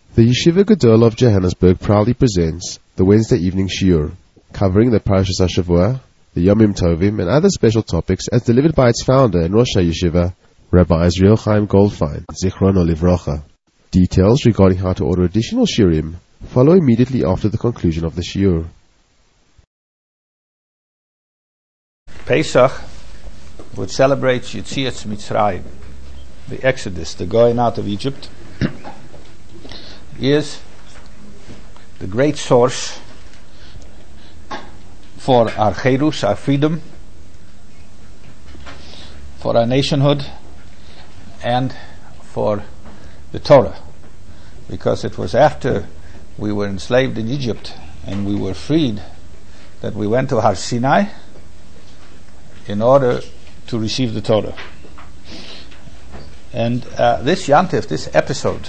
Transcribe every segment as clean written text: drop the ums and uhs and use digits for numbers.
The Yeshiva Gedol of Johannesburg proudly presents the Wednesday evening shiur, covering the Parashas HaShavua, the Yomim Tovim, and other special topics as delivered by its founder and Rosh HaYeshiva, Rabbi Israel Chaim Goldfein, Zichrono Livrocha. Details regarding how to order additional shiurim follow immediately after the conclusion of the shiur. Pesach, which celebrates Yetzias Mitzrayim, the Exodus, the going out of Egypt, is the great source for our cherus, our freedom, for our nationhood, and for the Torah, because it was after we were enslaved in Egypt and we were freed that we went to Har Sinai in order to receive the Torah. And this Yantif, this episode,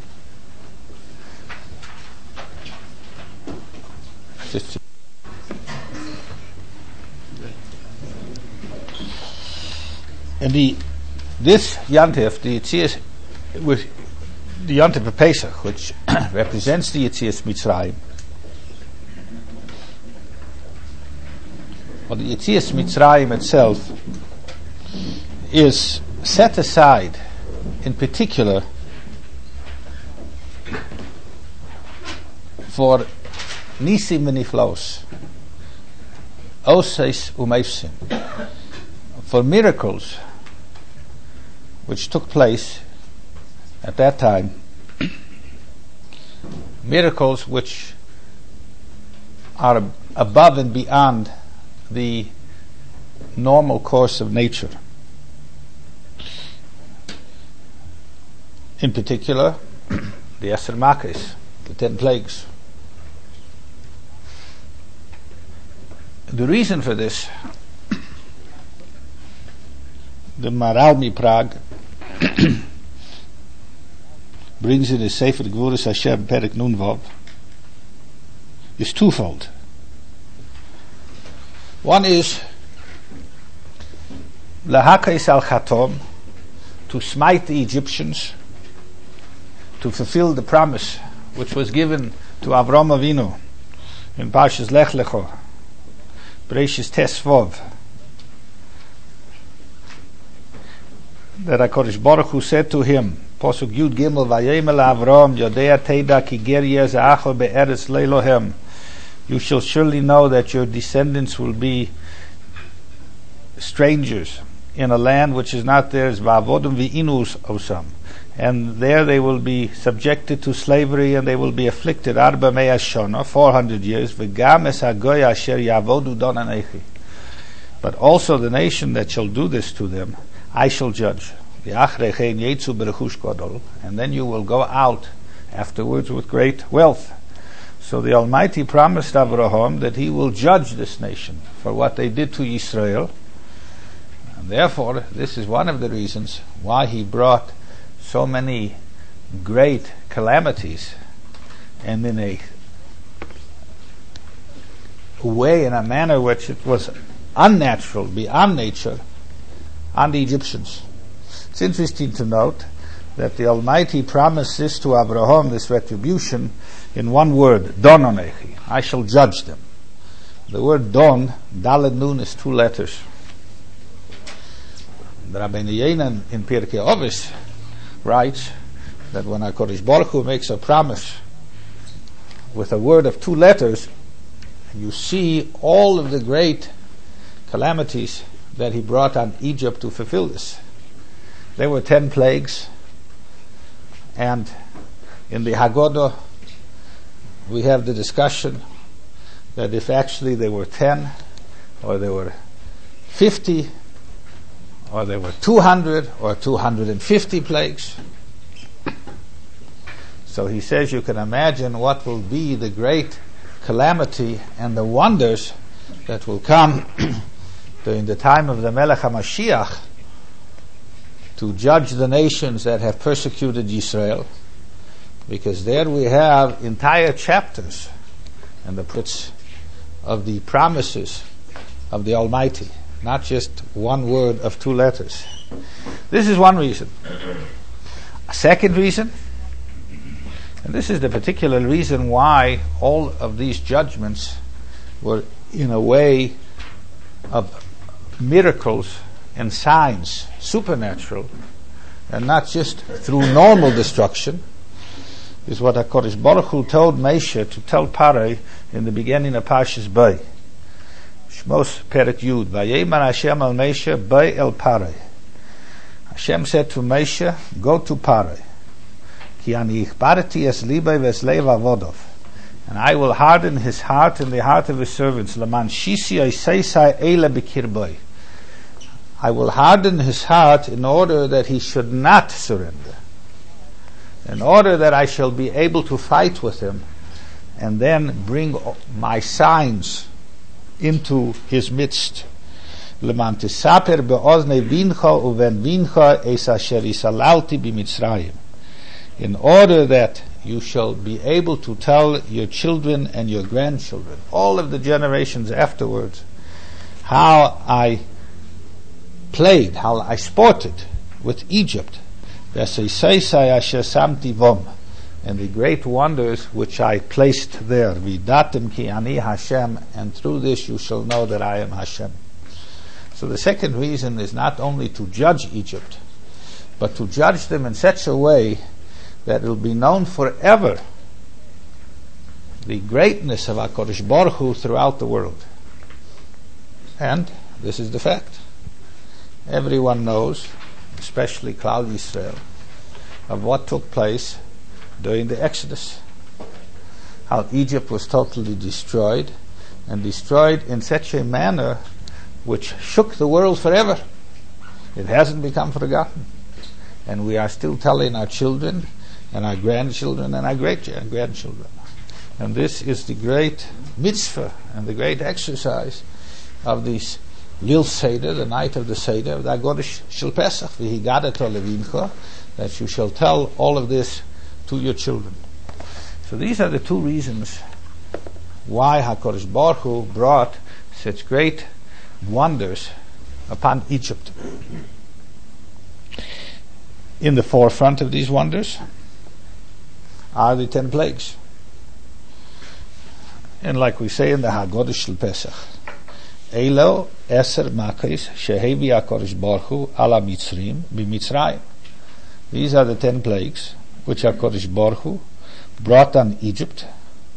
and this Yantif, the Yetzias, with the Yantif of Pesach, which represents the Yetzias Mitzrayim, or the Yetzias Mitzrayim itself, is set aside in particular for Nisim v'Niflaos, Oseis u'Meifsim, for miracles which took place at that time, miracles which are above and beyond the normal course of nature. In particular, the Eser Makos, the 10 plagues. The reason for this, the Maral MiPrague brings in his Sefer Gvuras Hashem Perek Nun Vav, is twofold. One is Lahakais al Chatom, to smite the Egyptians, to fulfill the promise which was given to Avram Avinu in Parshas Lech Lecho, Bereshis Tes Vov, that HaKadosh Baruch Hu said to him, Posuk Yud Gimel, Vayemel Avram, Yodea Teda Ki Ger Yezacho Be'eretz Leilohem, you shall surely know that your descendants will be strangers in a land which is not theirs, Va'avodum V'inus Osam, and there they will be subjected to slavery and they will be afflicted, Arba Mea Shona, 400 years, V'gam es hagoy asher yavodu don anechi, but also the nation that shall do this to them, I shall judge. And then you will go out afterwards with great wealth. So the Almighty promised Abraham that he will judge this nation for what they did to Israel. And therefore, this is one of the reasons why he brought so many great calamities, and in a way, in a manner which it was unnatural, beyond nature, on the Egyptians. It's interesting to note that the Almighty promised this to Abraham, this retribution, in one word, Don Onechi, I shall judge them. The word Don, Daled Nun, is 2 letters. The Rabbeinu Yenan in Pirkei Avos writes that when HaKadosh Baruch Hu makes a promise with a word of 2 letters, you see all of the great calamities that he brought on Egypt to fulfill this. There were 10 plagues, and in the Haggadah we have the discussion that if actually there were 10, or there were 50, or there were 200, or 250 plagues. So he says you can imagine what will be the great calamity and the wonders that will come during the time of the Melech HaMashiach to judge the nations that have persecuted Israel, because there we have entire chapters and the puts of the promises of the Almighty, not just one word of 2 letters. This is one reason. A second reason And this is the particular reason why all of these judgments were in a way of miracles and signs, supernatural, and not just through normal destruction, is what HaKadosh Baruch Hu told Moshe to tell Paroi in the beginning of Parshas Bo. Shmos Perek Yud, Vayemer Hashem al Moshe Bo el Paroi. Hashem said to Moshe, go to Paroi. Ki ani ichbarti es libay ves leiv avodov. And I will harden his heart and the heart of his servants. Laman shisi oiseisai eila bikirboy. I will harden his heart in order that he should not surrender. In order that I shall be able to fight with him and then bring my signs into his midst. Leman tisaper be'oznei vincha uven vincha es asher isalalti b'Mitzrayim. In order that you shall be able to tell your children and your grandchildren, all of the generations afterwards, how I played, how I sported with Egypt, and the great wonders which I placed there. Vidatem ki ani Hashem, and through this you shall know that I am Hashem. So the second reason is not only to judge Egypt, but to judge them in such a way that it will be known forever the greatness of HaKadosh Baruch Hu throughout the world. And this is the fact. Everyone knows, especially Klal Yisrael, of what took place during the Exodus. How Egypt was totally destroyed, and destroyed in such a manner which shook the world forever. It hasn't become forgotten. And we are still telling our children and our grandchildren and our great-grandchildren. And this is the great mitzvah and the great exercise of this Lil Seder, the night of the Seder, of the Agodah Shel Pesach, v'higadat levincha, that you shall tell all of this to your children. So these are the two reasons why HaKadosh Baruch Hu brought such great wonders upon Egypt. In the forefront of these wonders are the 10 plagues. And like we say in the Haggadah Shel Pesach, Eilo Eser Makis Shehevi HaKadosh Baruch Hu Ala Mitzrim B'Mitzrayim. These are the 10 plagues which HaKadosh Baruch Hu brought on Egypt.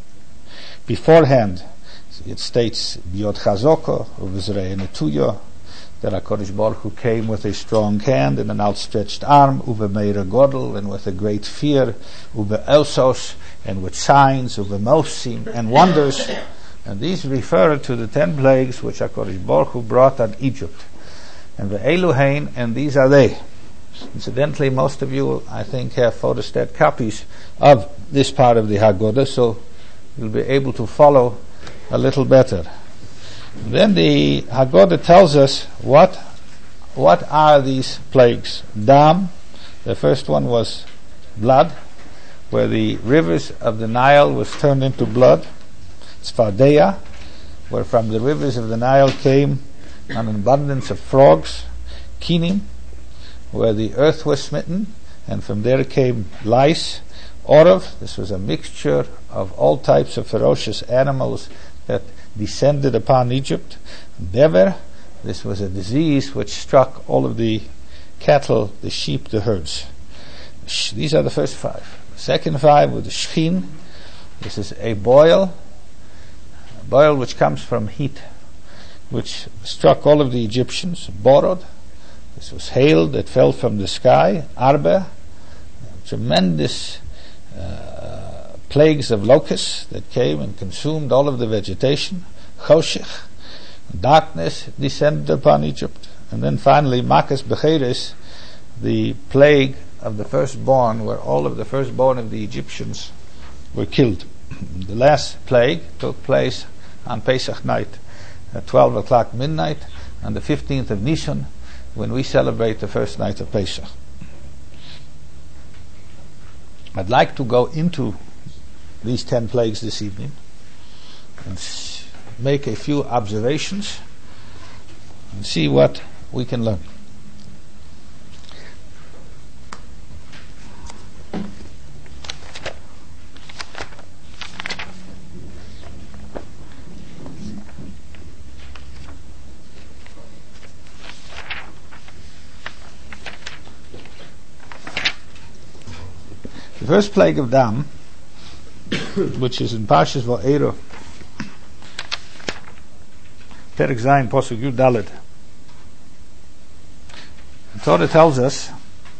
Beforehand, it states Biot Chazoko Uvizrei Netuyo, that HaKadosh Baruch Hu came with a strong hand and an outstretched arm, Uve Meira Godel, and with a great fear, Uve Elsos, and with signs, Uve Mosim, and wonders. And these refer to the 10 plagues which HaKadosh Baruch Hu brought on Egypt. And the Eluhain, and these are they. Incidentally, most of you, I think, have photostat copies of this part of the Haggadah, so you'll be able to follow a little better. Then the Haggadah tells us what are these plagues. Dam, the first one was blood, where the rivers of the Nile was turned into blood. Tzfardea, where from the rivers of the Nile came an abundance of frogs. Kinim, where the earth was smitten, and from there came lice. Orov, this was a mixture of all types of ferocious animals that descended upon Egypt. Dever, this was a disease which struck all of the cattle, the sheep, the herds. These are the first 5. The second 5 were the Shchin. This is a boil which comes from heat, which struck all of the Egyptians. Borod, this was hail that fell from the sky. Arbe, tremendous plagues of locusts that came and consumed all of the vegetation. Choshech, darkness descended upon Egypt. And then finally Makas Becheres, the plague of the firstborn, where all of the firstborn of the Egyptians were killed. The last plague took place on Pesach night at 12 o'clock midnight on the 15th of Nisan, when we celebrate the first night of Pesach. I'd like to go into these 10 plagues this evening and make a few observations and see what we can learn. first plague of Dam, which is in Parshas Va'era, Perek Zayin, Pasuk Yud Daled. The Torah tells us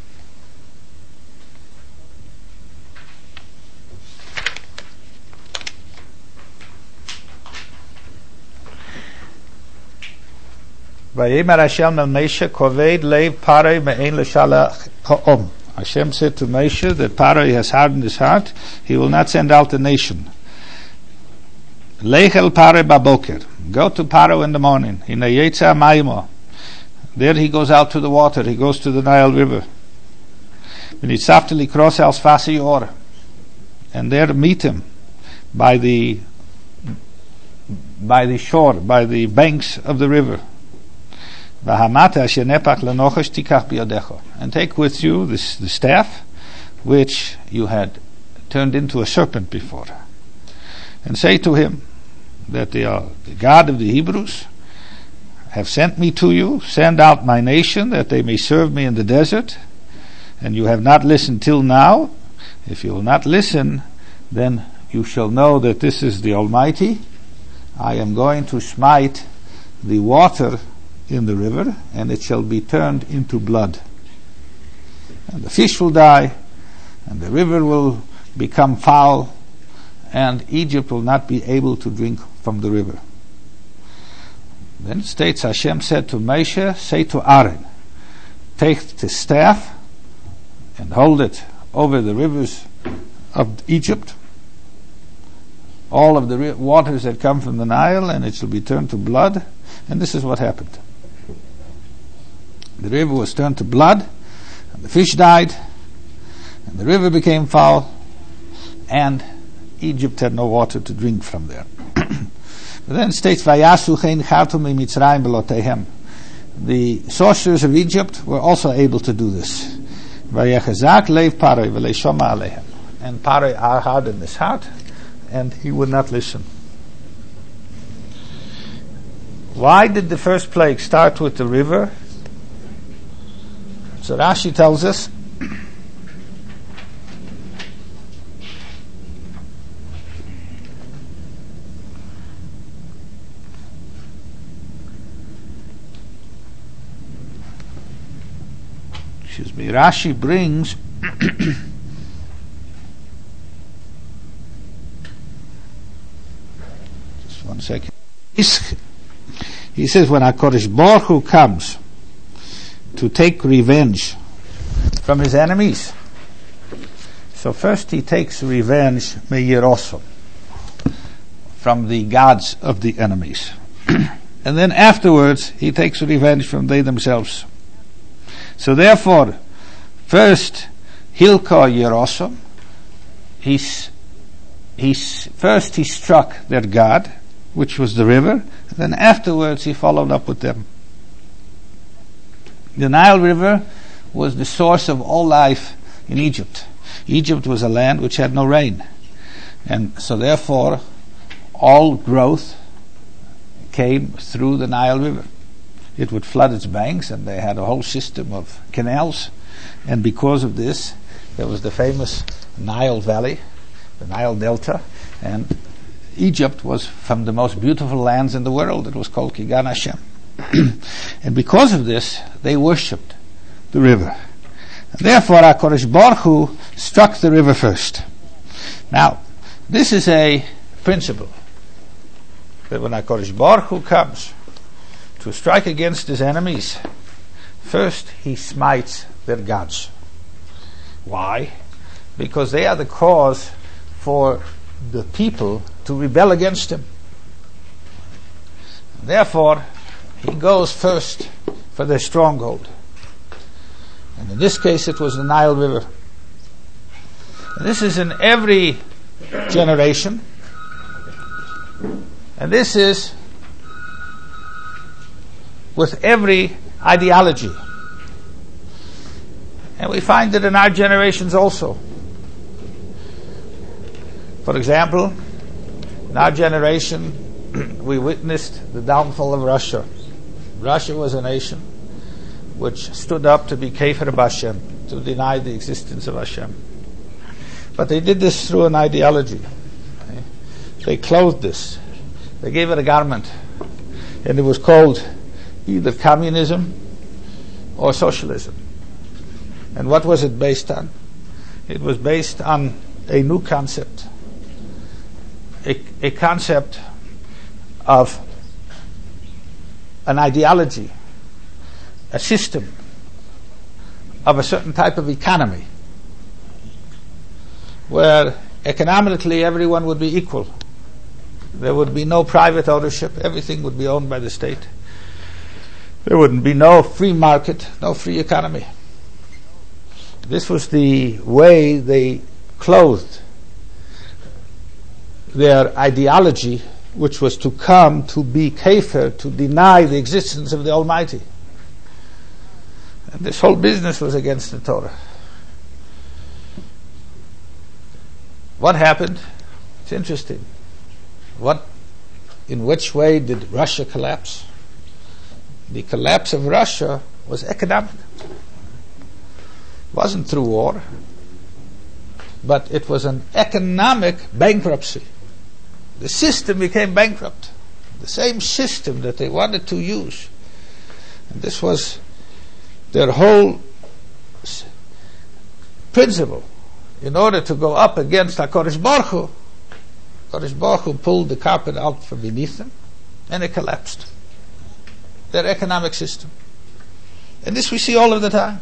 Vayemer Hashem el Moshe koved leiv Paroi me'ein l'shalach ha'om. Hashem said to Moshe that Paroi has hardened his heart, he will not send out the nation. Lech el Paroi baboker, go to Paro in the morning. Hina yetza maymo. There he goes out to the water, he goes to the Nile River. V'nitzavte likros al sfasi yor, and there meet him by the shore, by the banks of the river. And take with you the staff which you had turned into a serpent before, and say to him that the God of the Hebrews have sent me to you. Send out my nation that they may serve me in the desert, and you have not listened till now. If you will not listen, then you shall know that this is the Almighty. I am going to smite the water in the river, and it shall be turned into blood, and the fish will die, and the river will become foul, and Egypt will not be able to drink from the river. Then it states, Hashem said to Moshe, say to Aaron, take the staff and hold it over the rivers of Egypt, all of the waters that come from the Nile, and it shall be turned to blood. And this is what happened. The river was turned to blood, and the fish died, and the river became foul, and Egypt had no water to drink from there. But then it states, Vayasu chen chartum mitzrayim belotehem. The sorcerers of Egypt were also able to do this. Vayachazak leiv Paroi v'leishoma alehem. And Paroi hardened his heart, and he would not listen. Why did the first plague start with the river? So Rashi tells us Rashi brings just 1 second. He says when HaKadosh Baruch Hu comes to take revenge from his enemies, so first he takes revenge me'yirosom, from the gods of the enemies, and then afterwards he takes revenge from they themselves. So therefore, first Hilka Yerosom, first he struck their god, which was the river, and then afterwards he followed up with them. The Nile River was the source of all life in Egypt. Egypt was a land which had no rain, and so therefore all growth came through the Nile River. It would flood its banks, and they had a whole system of canals, and because of this there was the famous Nile Valley, the Nile Delta, and Egypt was from the most beautiful lands in the world. It was called Kigan Hashem. And because of this, they worshipped the river. And therefore, HaKadosh Baruch Hu struck the river first. Now, this is a principle, that when HaKadosh Baruch Hu comes to strike against his enemies, first he smites their gods. Why? Because they are the cause for the people to rebel against him. Therefore, he goes first for their stronghold. And in this case, it was the Nile River. And this is in every generation. And this is with every ideology. And we find it in our generations also. For example, in our generation, we witnessed the downfall of Russia. Russia was a nation which stood up to be Kefer B'Hashem, to deny the existence of Hashem. But they did this through an ideology. They clothed this. They gave it a garment. And it was called either communism or socialism. And what was it based on? It was based on a new concept. A concept of an ideology, a system of a certain type of economy where economically everyone would be equal. There would be no private ownership. Everything would be owned by the state. There wouldn't be no free market, no free economy. This was the way they clothed their ideology, which was to come to be kafir, to deny the existence of the Almighty. And this whole business was against the Torah. What happened? It's interesting. In which way did Russia collapse? The collapse of Russia was economic. It wasn't through war, but it was an economic bankruptcy. The system became bankrupt. The same system that they wanted to use. And this was their whole principle. In order to go up against HaKadosh Baruch Hu pulled the carpet out from beneath them, and it collapsed. Their economic system. And this we see all of the time.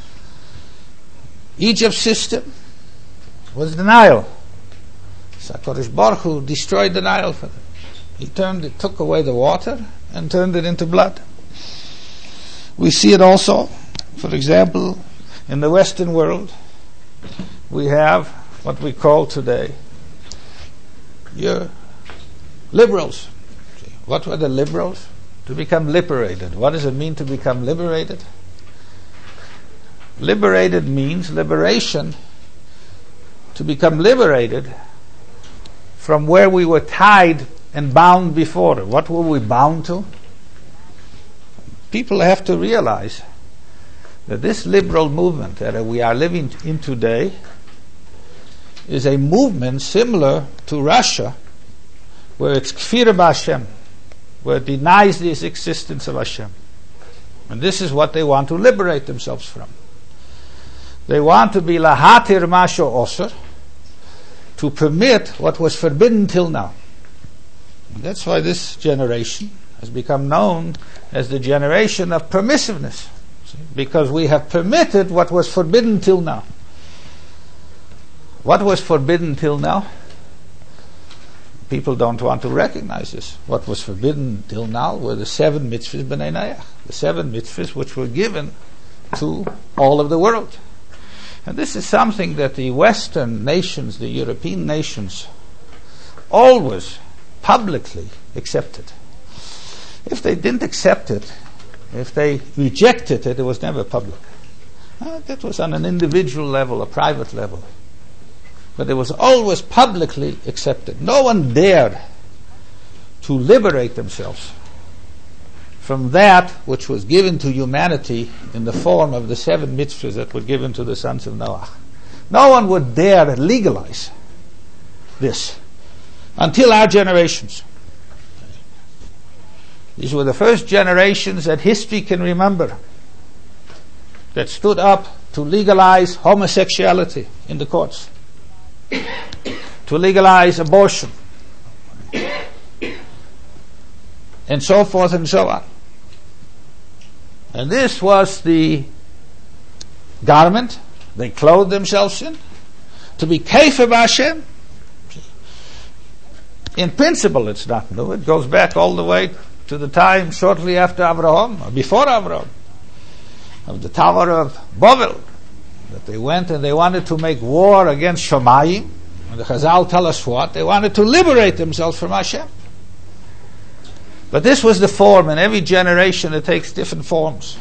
Egypt's system was the Nile. So HaKadosh Baruch Hu destroyed the Nile for them. He took away the water and turned it into blood. We see it also, for example, in the Western world. We have what we call today your liberals. What were the liberals? To become liberated. What does it mean to become liberated? Liberated means liberation. To become liberated from where we were tied and bound before. What were we bound to? People have to realize that this liberal movement that we are living in today is a movement similar to Russia, where it's kfir b'Hashem, where it denies the existence of Hashem. And this is what they want to liberate themselves from. They want to be lahatir masho osir, to permit what was forbidden till now. And that's why this generation has become known as the generation of permissiveness, because we have permitted what was forbidden till now. What was forbidden till now? People don't want to recognize this. What was forbidden till now were the 7 mitzvahs b'nei Noach, the 7 mitzvahs which were given to all of the world. And this is something that the Western nations, the European nations, always publicly accepted. If they didn't accept it, if they rejected it, it was never public. That was on an individual level, a private level. But it was always publicly accepted. No one dared to liberate themselves from that which was given to humanity in the form of the 7 mitzvahs that were given to the sons of Noah. No one would dare legalize this until our generations. These were the first generations that history can remember that stood up to legalize homosexuality in the courts, to legalize abortion, and so forth and so on. And this was the garment they clothed themselves in, to be kafir b'Hashem. In principle, it's not new. It goes back all the way to the time shortly after Abraham, or before Abraham, of the Tower of Babel, that they went and they wanted to make war against Shamayim. And the Chazal tell us what? They wanted to liberate themselves from Hashem. But this was the form, and every generation it takes different forms.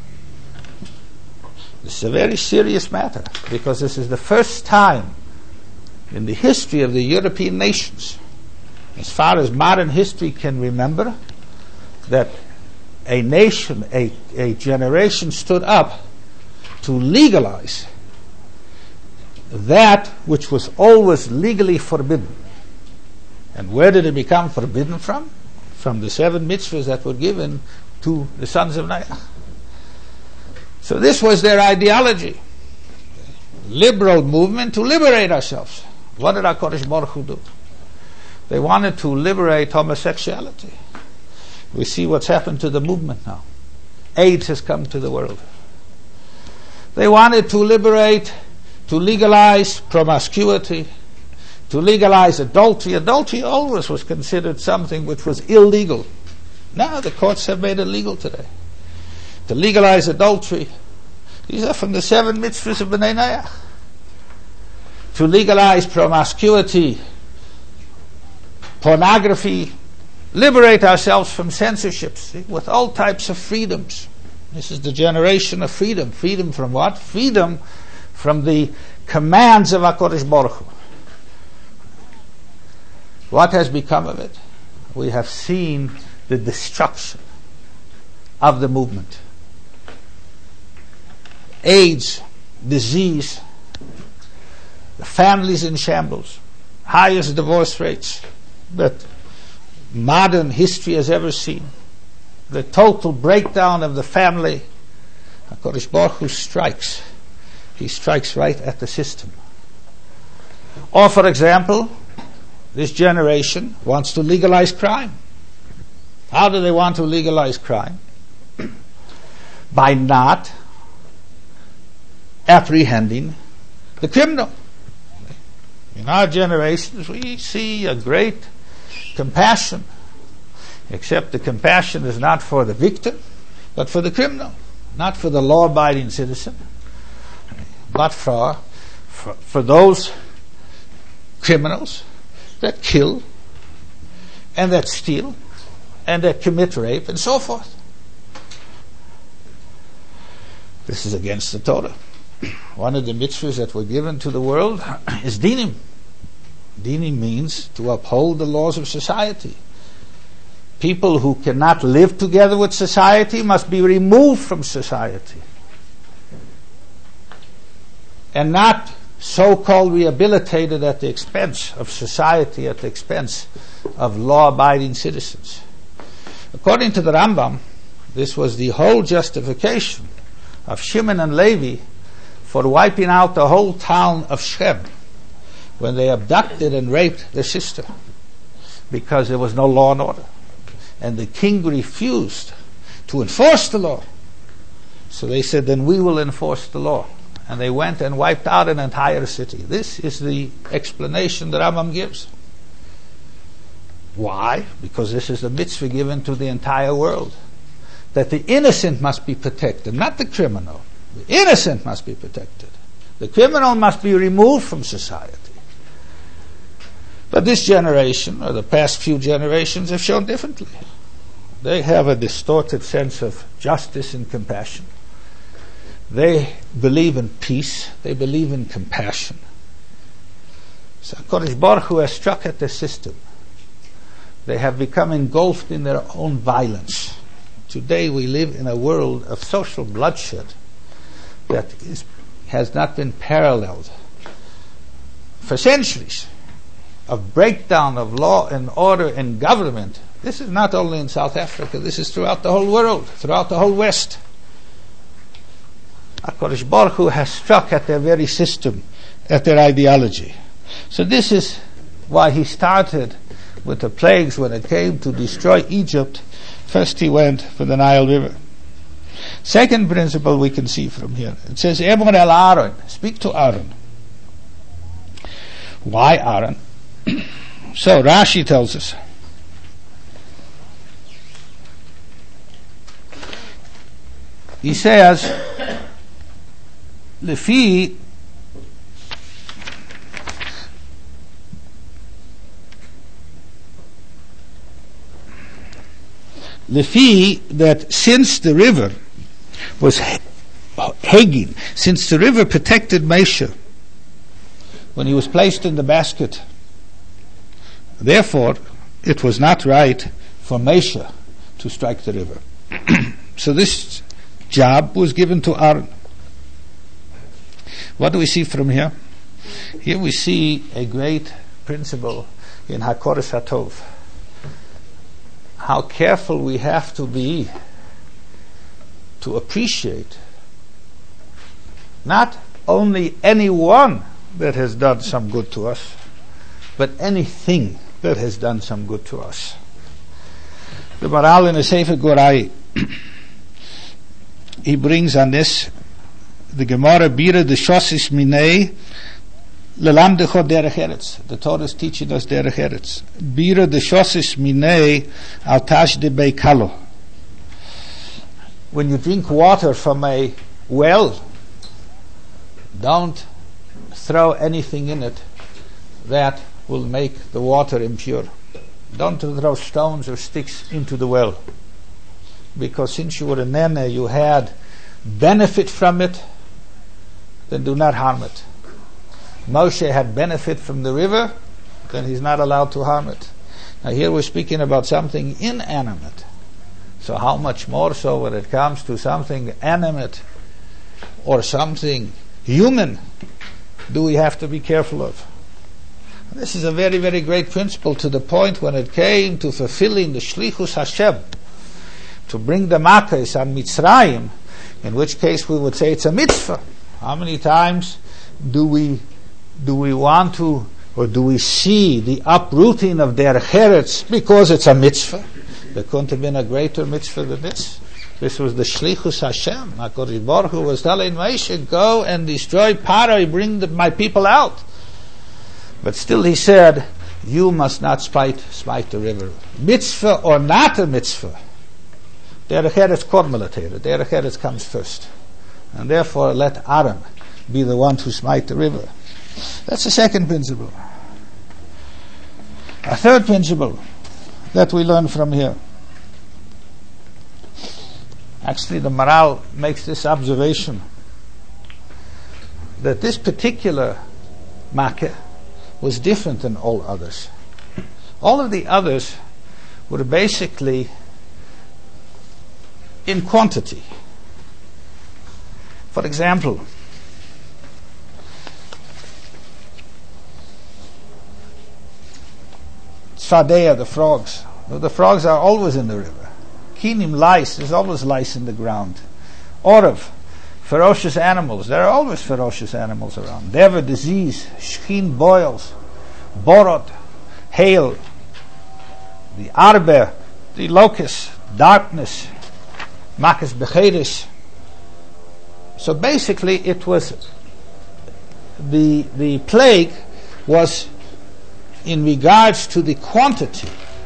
This is a very serious matter, because this is the first time in the history of the European nations, as far as modern history can remember, that a nation, a generation stood up to legalize that which was always legally forbidden. And where did it become forbidden from? From the 7 mitzvahs that were given to the sons of Noach. So this was their ideology. Liberal movement to liberate ourselves. What did HaKadosh Baruch Hu do? They wanted to liberate homosexuality. We see what's happened to the movement now. AIDS has come to the world. They wanted to liberate, to legalize promiscuity, to legalize adultery. Adultery always was considered something which was illegal. Now the courts have made it legal today. To legalize adultery. These are from the 7 mitzvahs of Bnei Noach. To legalize promiscuity, pornography, liberate ourselves from censorships, with all types of freedoms. This is the generation of freedom. Freedom from what? Freedom from the commands of HaKadosh Baruch Hu. What has become of it? We have seen the destruction of the movement. AIDS, disease, the families in shambles, highest divorce rates that modern history has ever seen, the total breakdown of the family. HaKadosh Baruch Hu strikes. He strikes right at the system. Or, for example, this generation wants to legalize crime. How do they want to legalize crime? By not apprehending the criminal. In our generations, we see a great compassion, except the compassion is not for the victim, but for the criminal, not for the law-abiding citizen, but for those criminals that kill and that steal and that commit rape and so forth. This is against the Torah. One of the mitzvahs that were given to the world is dinim. Dinim means to uphold the laws of society. People who cannot live together with society must be removed from society, and not so-called rehabilitated at the expense of society, at the expense of law-abiding citizens. According to the Rambam, this was the whole justification of Shimon and Levi for wiping out the whole town of Shechem when they abducted and raped their sister, because there was no law and order. And the king refused to enforce the law. So they said, then we will enforce the law. And they went and wiped out an entire city. This is the explanation that Rambam gives. Why? Because this is the mitzvah given to the entire world. That the innocent must be protected, not the criminal. The innocent must be protected. The criminal must be removed from society. But this generation, or the past few generations, have shown differently. They have a distorted sense of justice and compassion. They believe in peace. They believe in compassion. So HaKadosh Baruch Hu has struck at the system. They have become engulfed in their own violence. Today we live in a world of social bloodshed that has not been paralleled for centuries, of breakdown of law and order in government. This is not only in South Africa, this is throughout the whole world, throughout the whole West. HaKadosh Baruch Hu has struck at their very system, at their ideology. So this is why he started with the plagues when it came to destroy Egypt. First he went for the Nile River. Second principle we can see from here. It says, Emor el Aaron, speak to Aaron. Why Aaron? So Rashi tells us, he says, Lefi that since the river was Hagin, since the river protected Moshe when he was placed in the basket, therefore it was not right for Moshe to strike the river. So this job was given to Aaron. What do we see from here? Here we see a great principle in HaKodesh HaTov. How careful we have to be to appreciate not only anyone that has done some good to us, but anything that has done some good to us. The Maral in the Sefer Gorai, he brings on this the Gemara Bira de Shosis Minei Lelamdecho Derech Eretz. The Torah is teaching us Derech Eretz. Bira de Shosis Minei Al Tash de Beikalo. When you drink water from a well, don't throw anything in it that will make the water impure. Don't throw stones or sticks into the well, because since you were a nene, you had benefit from it, then do not harm it. Moshe had benefit from the river, then he's not allowed to harm it. Now here we're speaking about something inanimate. So how much more so when it comes to something animate or something human do we have to be careful of? This is a very, very great principle, to the point when it came to fulfilling the Shlichus Hashem, to bring the Makkahs on Mitzrayim, in which case we would say it's a mitzvah. How many times do we want to, or do we see the uprooting of Derech Eretz because it's a mitzvah? There couldn't have been a greater mitzvah than this. This was the Shlichus Hashem. HaKadosh Baruch Hu was telling Moshe, go and destroy Paro, bring my people out. But still he said, you must not smite the river. Mitzvah or not a mitzvah, Derech Eretz kormelatera. Derech Eretz comes first. And therefore let Aaron be the one to smite the river. That's the second principle. A third principle that we learn from here. Actually, the Maral makes this observation, that this particular Makkah was different than all others. All of the others were basically in quantity. For example, Tzfadea, the frogs. The frogs are always in the river. Kinim, lice, there's always lice in the ground. Orav, ferocious animals, there are always ferocious animals around. Deva, disease, shchin, boils, borot, hail, the arbe, the locust, darkness, makas becheres. So basically it was the plague was in regards to the quantity.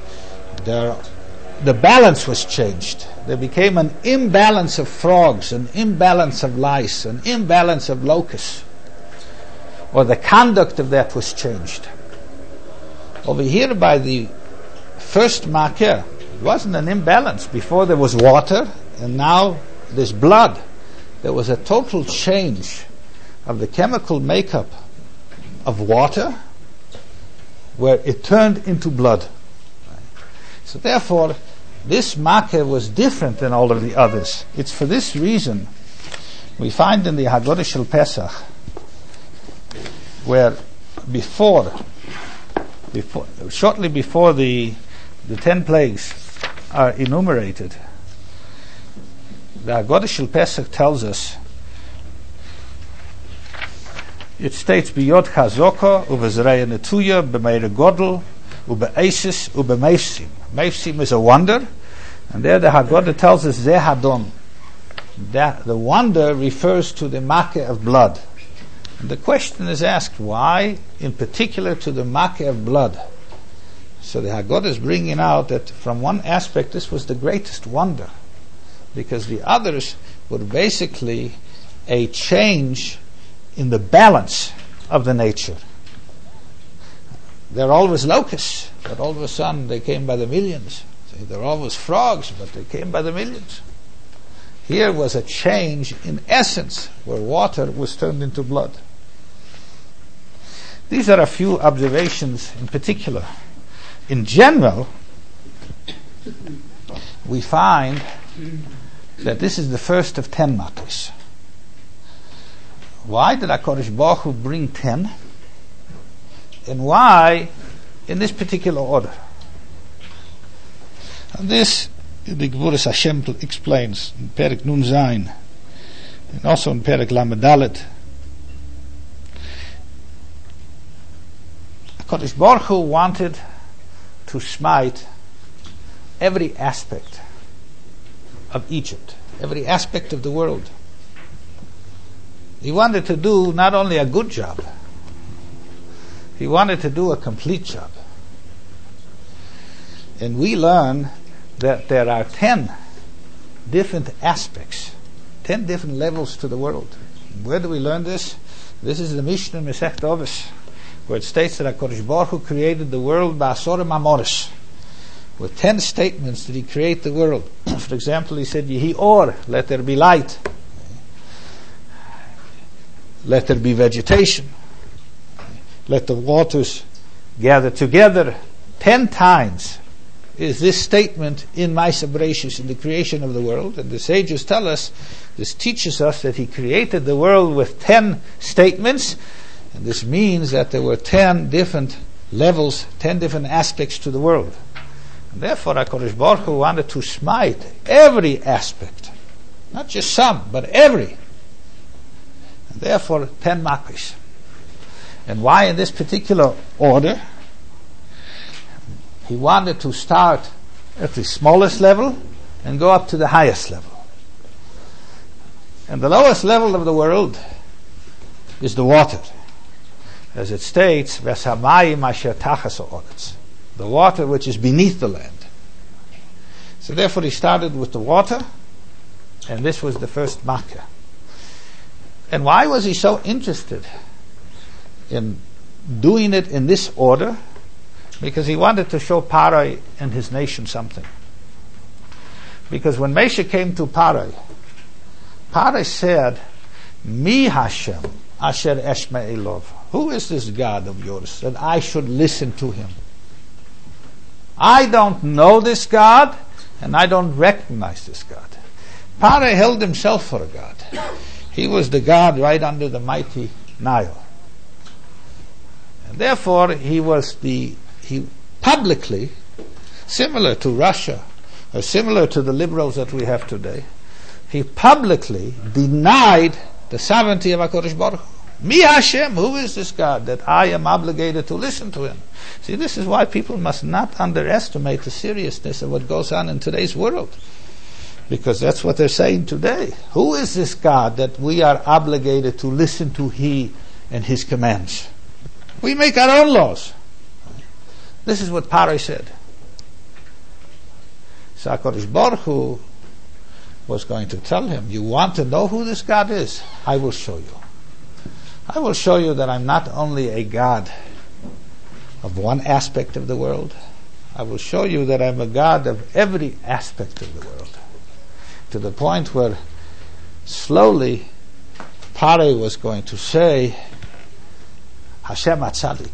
The balance was changed. There became an imbalance of frogs, an imbalance of lice, an imbalance of locusts, or the conduct of that was changed. Over here by the first Makkah, it wasn't an imbalance. Before there was water, and now there's blood. There was a total change of the chemical makeup of water, where it turned into blood. So therefore, this Makkah was different than all of the others. It's for this reason we find in the Haggadah Shel Pesach, where shortly before the 10 plagues are enumerated, the Haggadah Shel Pesach tells us, it states, Biyod chazoko, uvezreya netuya, b'meira godel, ube'esis, ube'meifsim. Meifsim is a wonder, and there the Haggadah tells us, Zeh Hadom. That the wonder refers to the Makkah of blood. And the question is asked, why in particular to the Makkah of blood? So the Haggadah is bringing out that from one aspect this was the greatest wonder, because the others were basically a change in the balance of the nature. There are always locusts, but all of a sudden they came by the millions. There are always frogs, but they came by the millions. Here was a change in essence, where water was turned into blood. These are a few observations in particular. In general, we find that this is the first of 10 matters. Why did HaKadosh Baruch Hu bring 10? And why in this particular order? And this, the Gvuras Hashem explains in Perek Nun Zayin, and also in Perek Lamed Dalet. HaKadosh Baruch Hu wanted to smite every aspect of Egypt, every aspect of the world. He wanted to do not only a good job, he wanted to do a complete job. And we learn that there are 10 different aspects, 10 different levels to the world. Where do we learn this? This is the Mishnah in Masechet Avos, where it states that HaKadosh Baruch Hu created the world by Asorim Amoris. With 10 statements did he create the world. For example, he said, Yehi Or, let there be light. Let there be vegetation. Let the waters gather together. 10 times is this statement in Ma'aseh Bereishis, in the creation of the world. And the sages tell us, this teaches us that he created the world with 10 statements. And this means that there were 10 different levels, 10 different aspects to the world. And therefore, HaKadosh Baruch Hu wanted to smite every aspect. Not just some, but every. And therefore, 10 makis. And why in this particular order? He wanted to start at the smallest level and go up to the highest level. And the lowest level of the world is the water. As it states, V'samayim asher tachas ha'oretz, the water which is beneath the land. So therefore he started with the water, and this was the first makkah. And why was he so interested in doing it in this order? Because he wanted to show Parai and his nation something. Because when Moshe came to Parai, Parai said, Mi Hashem asher eshma elov. Who is this God of yours that I should listen to him? I don't know this God, and I don't recognize this God. Parai held himself for a God. He was the God right under the mighty Nile. And therefore, he publicly, similar to Russia, or similar to the liberals that we have today, he publicly denied the sovereignty of HaKadosh Baruch Hu. Mi Hashem, who is this God that I am obligated to listen to him? See, this is why people must not underestimate the seriousness of what goes on in today's world. Because that's what they're saying today. Who is this God that we are obligated to listen to he and his commands? We make our own laws. This is what Parai said. So HaKadosh Baruch Hu was going to tell him, you want to know who this God is? I will show you. I will show you that I'm not only a God of one aspect of the world. I will show you that I'm a God of every aspect of the world. To the point where slowly Parai was going to say, Hashem HaTzadik.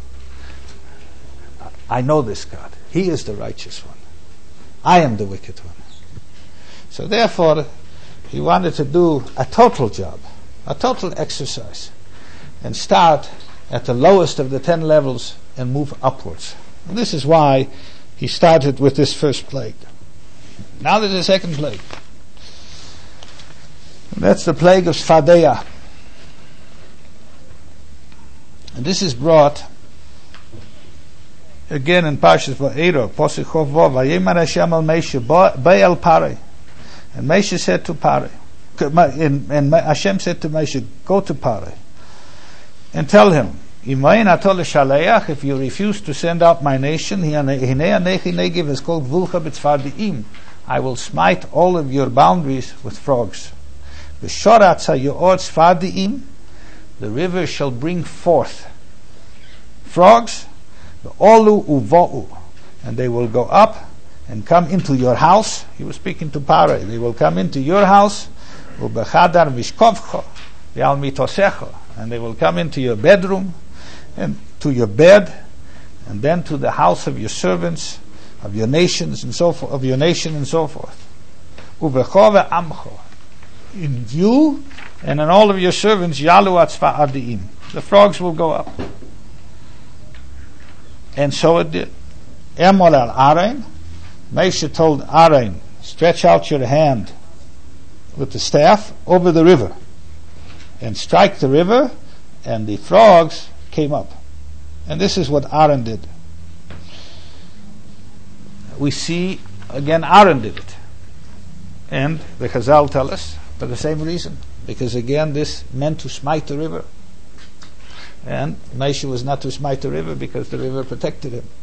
I know this God. He is the righteous one. I am the wicked one. So therefore, he wanted to do a total job, a total exercise, and start at the lowest of the 10 levels and move upwards. And this is why he started with this first plague. Now there's a second plague. And that's the plague of Sfadeya. And this is brought again in Parshas Va'era, Posuk Chov Vav, Vayimar Hashem al Moshe Ba'el Parai. And Moshe said to Parai, and Hashem said to Moshe, go to Parai and tell him, if you refuse to send out my nation, I will smite all of your boundaries with frogs. The river shall bring forth frogs, and they will go up and come into your house. He was speaking to Parai. They will come into your house, and they will come into your bedroom and to your bed, and then to the house of your servants, of your nations and so forth, of your nation and so forth. In you and in all of your servants, the frogs will go up. And so it did. Emor al Aaron, Moshe told Aaron, stretch out your hand with the staff over the river and strike the river, and the frogs came up. And this is what Aaron did. We see again Aaron did it. And the Chazal tell us for the same reason, because again this meant to smite the river. And Moshe was not to smite the river because the river protected him.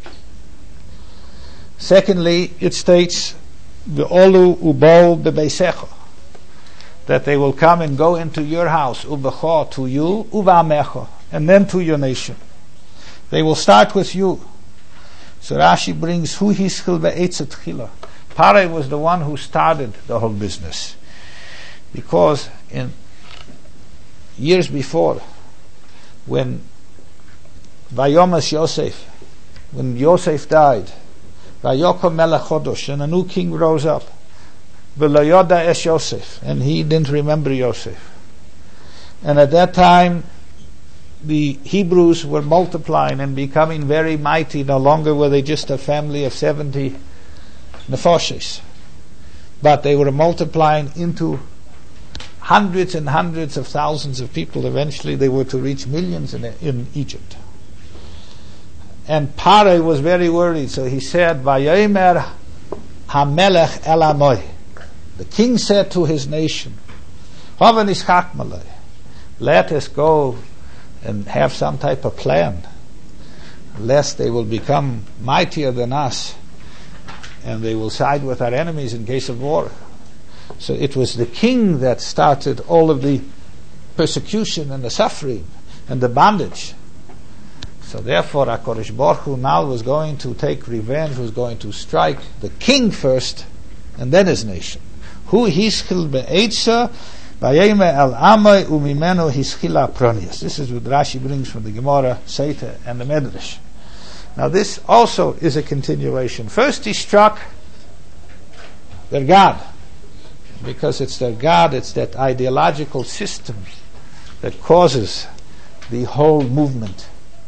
Secondly, it states, Ve'olu ubou bebeisecha, that they will come and go into your house, ubecha, to you, uvamecha, and then to your nation. They will start with you. So Rashi brings, Hu hischil ve'etzet chila. Parai was the one who started the whole business. Because in years before, when Vayomas Yosef, when Yosef died, Vayokom Melech Chodosh, and a new king rose up, V'lo yoda es Yosef, and he didn't remember Yosef. And at that time, the Hebrews were multiplying and becoming very mighty. No longer were they just a family of 70 nefoshes, but they were multiplying into hundreds and hundreds of thousands of people. Eventually they were to reach millions in Egypt. And Parai was very worried, so he said, Vayomer HaMelech El Amoy. The king said to his nation, Hava nishchak malei, let us go and have some type of plan, lest they will become mightier than us and they will side with our enemies in case of war. So it was the king that started all of the persecution and the suffering and the bondage. So therefore HaKadosh Baruch Hu now was going to take revenge, was going to strike the king first and then his nation. Hu hischil be'etza vayeme el amay umimeno hischila pronius. This is what Rashi brings from the Gemara, Seita, and the Medrash. Now this also is a continuation. First he struck their God, because it's their God, it's that ideological system that causes the whole movement.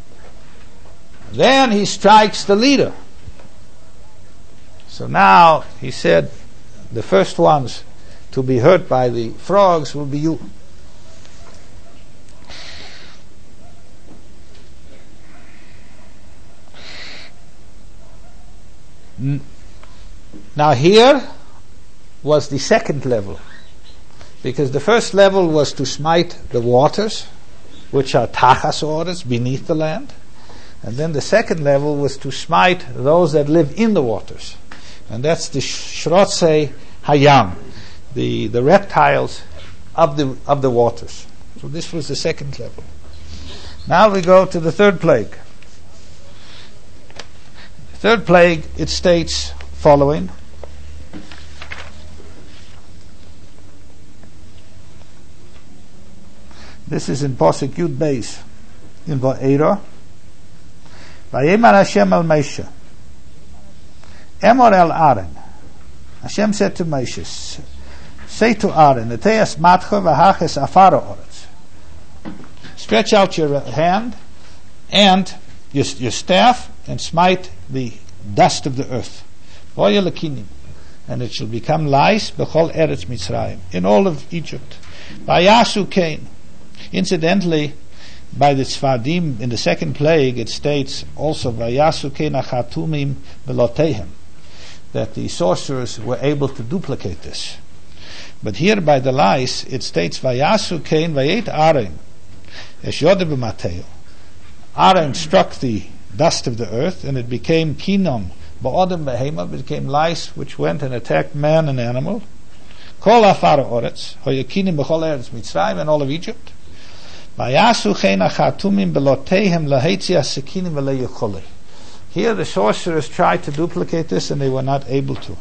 Then he strikes the leader. So now he said, the first ones to be hurt by the frogs will be you. Now here was the second level, because the first level was to smite the waters, which are tachas orders, beneath the land, and then the second level was to smite those that live in the waters, and that's the shrotzei hayam, the reptiles of the waters. So this was the second level. Now we go to the third plague. The third plague, it states following. This is in Posuk Yud Beis in Va'era. Vayemar Hashem al Moshe, Emor el Aaron. Hashem said to Moshe, say to Aaron, Neteas matcha v'haches afara oretz. Stretch out your hand and your staff and smite the dust of the earth. And it shall become lice b'chol eretz Mitzrayim, in all of Egypt. Vayasu Cain. Incidentally, by the Tzfadim in the second plague, it states also Vayasu Cain achatumim belotehem, that the sorcerers were able to duplicate this. But here by the lice, it states Vayasu Cain vayet Aaron es yodeh b'mateo. Aaron struck the dust of the earth, and it became kinom ba'odem behema, became lice which went and attacked man and animal. Kol afara oretz hoyakinim b'chol eretz Mitzrayim, and all of Egypt. Vayasu Cain achatumim belotehem lahetzias sekinim v'leyecholei. Here the sorcerers tried to duplicate this and they were not able to.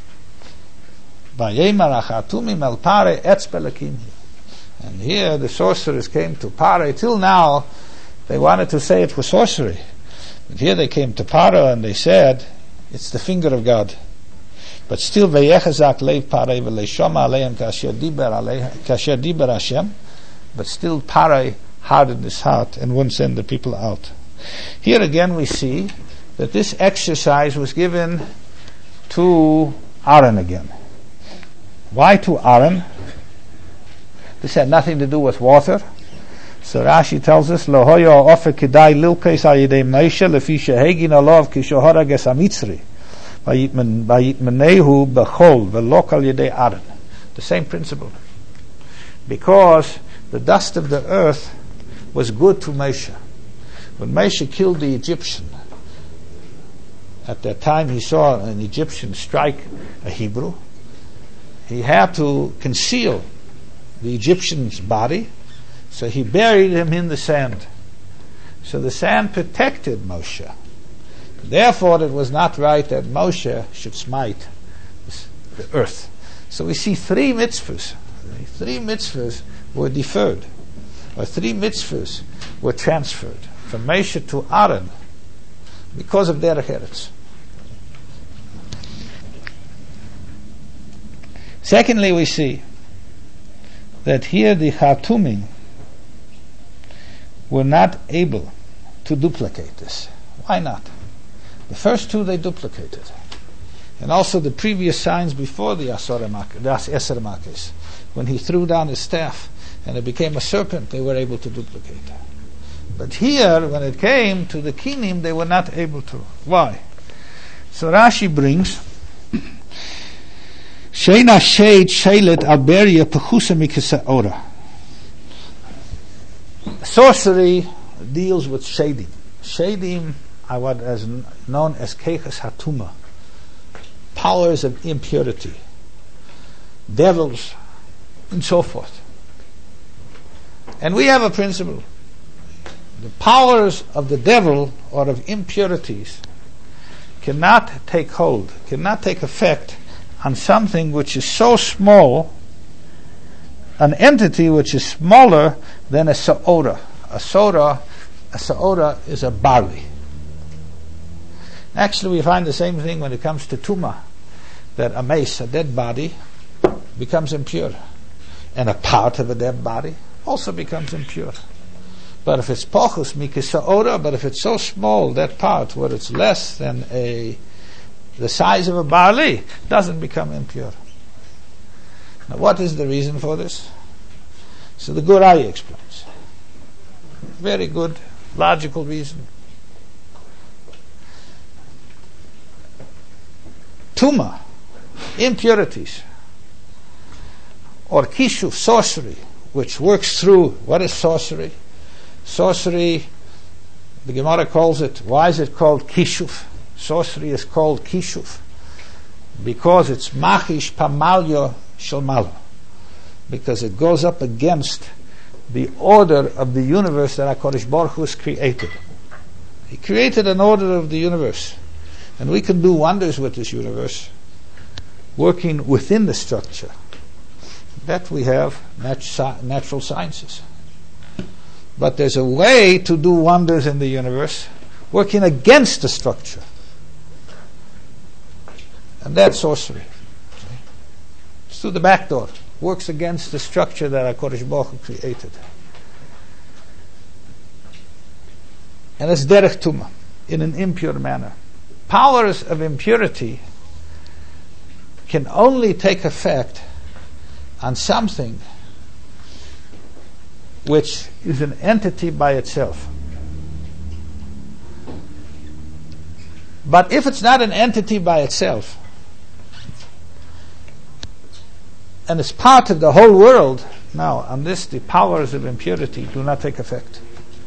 And here the sorcerers came to Paro. Till now they wanted to say it was sorcery. But here they came to Paro and they said it's the finger of God. But still Vayechazak leiv Paro v'leishoma aleim kasher diber Hashem. But still Paro hardened his heart and wouldn't send the people out. Here again we see that this exercise was given to Aaron again. Why to Aaron? This had nothing to do with water. So Rashi tells us, Lo hoyo ofer kedai lilkes al yedei Moshe lefi shehegin alav kishohara ges hamitzri vayitmenehu bechol velok al yedei Aaron. The same principle. Because the dust of the earth was good to Moshe. When Moshe killed the Egyptian, at that time he saw an Egyptian strike a Hebrew. He had to conceal the Egyptian's body, so he buried him in the sand. So the sand protected Moshe. Therefore, it was not right that Moshe should smite the earth. So we see 3 mitzvahs. 3 mitzvahs were deferred, or 3 mitzvahs were transferred from Moshe to Aaron because of derech eretz. Secondly, we see that here the Chatumim were not able to duplicate this. Why not? The first 2 they duplicated. And also the previous signs before the Eser Makos, when he threw down his staff and it became a serpent, they were able to duplicate. But here, when it came to the Kinim, they were not able to. Why? So Rashi brings Sheina Sheid Sheilet Alberia Pechusa Mikisa Ora. Sorcery deals with shading. Shading are what is known as Keiches Hatuma, powers of impurity, devils, and so forth. And we have a principle. The powers of the devil or of impurities cannot take hold, cannot take effect on something which is so small, an entity which is smaller than a sa'ora. A sa'ora is a barley. Actually, we find the same thing when it comes to tuma, that a mace, a dead body, becomes impure, and a part of a dead body also becomes impure. But if it's pochus mikisa'ora, but if it's so small, that part where it's less than the size of a barley, doesn't become impure. Now, what is the reason for this? So the Gurai explains. Very good, logical reason. Tuma, impurities, or kishuf, sorcery, which works through, what is sorcery? Sorcery, the Gemara calls it, why is it called kishuf? Sorcery is called kishuf because it's machish pamalyo shalmalo, because it goes up against the order of the universe that HaKadosh Baruch Hu has created. He created an order of the universe, and we can do wonders with this universe working within the structure. That we have natural sciences. But there's a way to do wonders in the universe working against the structure. And that's sorcery. It's through the back door. Works against the structure that HaKadosh Baruch Hu created. And it's derech tumah, in an impure manner. Powers of impurity can only take effect on something which is an entity by itself. But if it's not an entity by itself, and it's part of the whole world, now on this the powers of impurity do not take effect.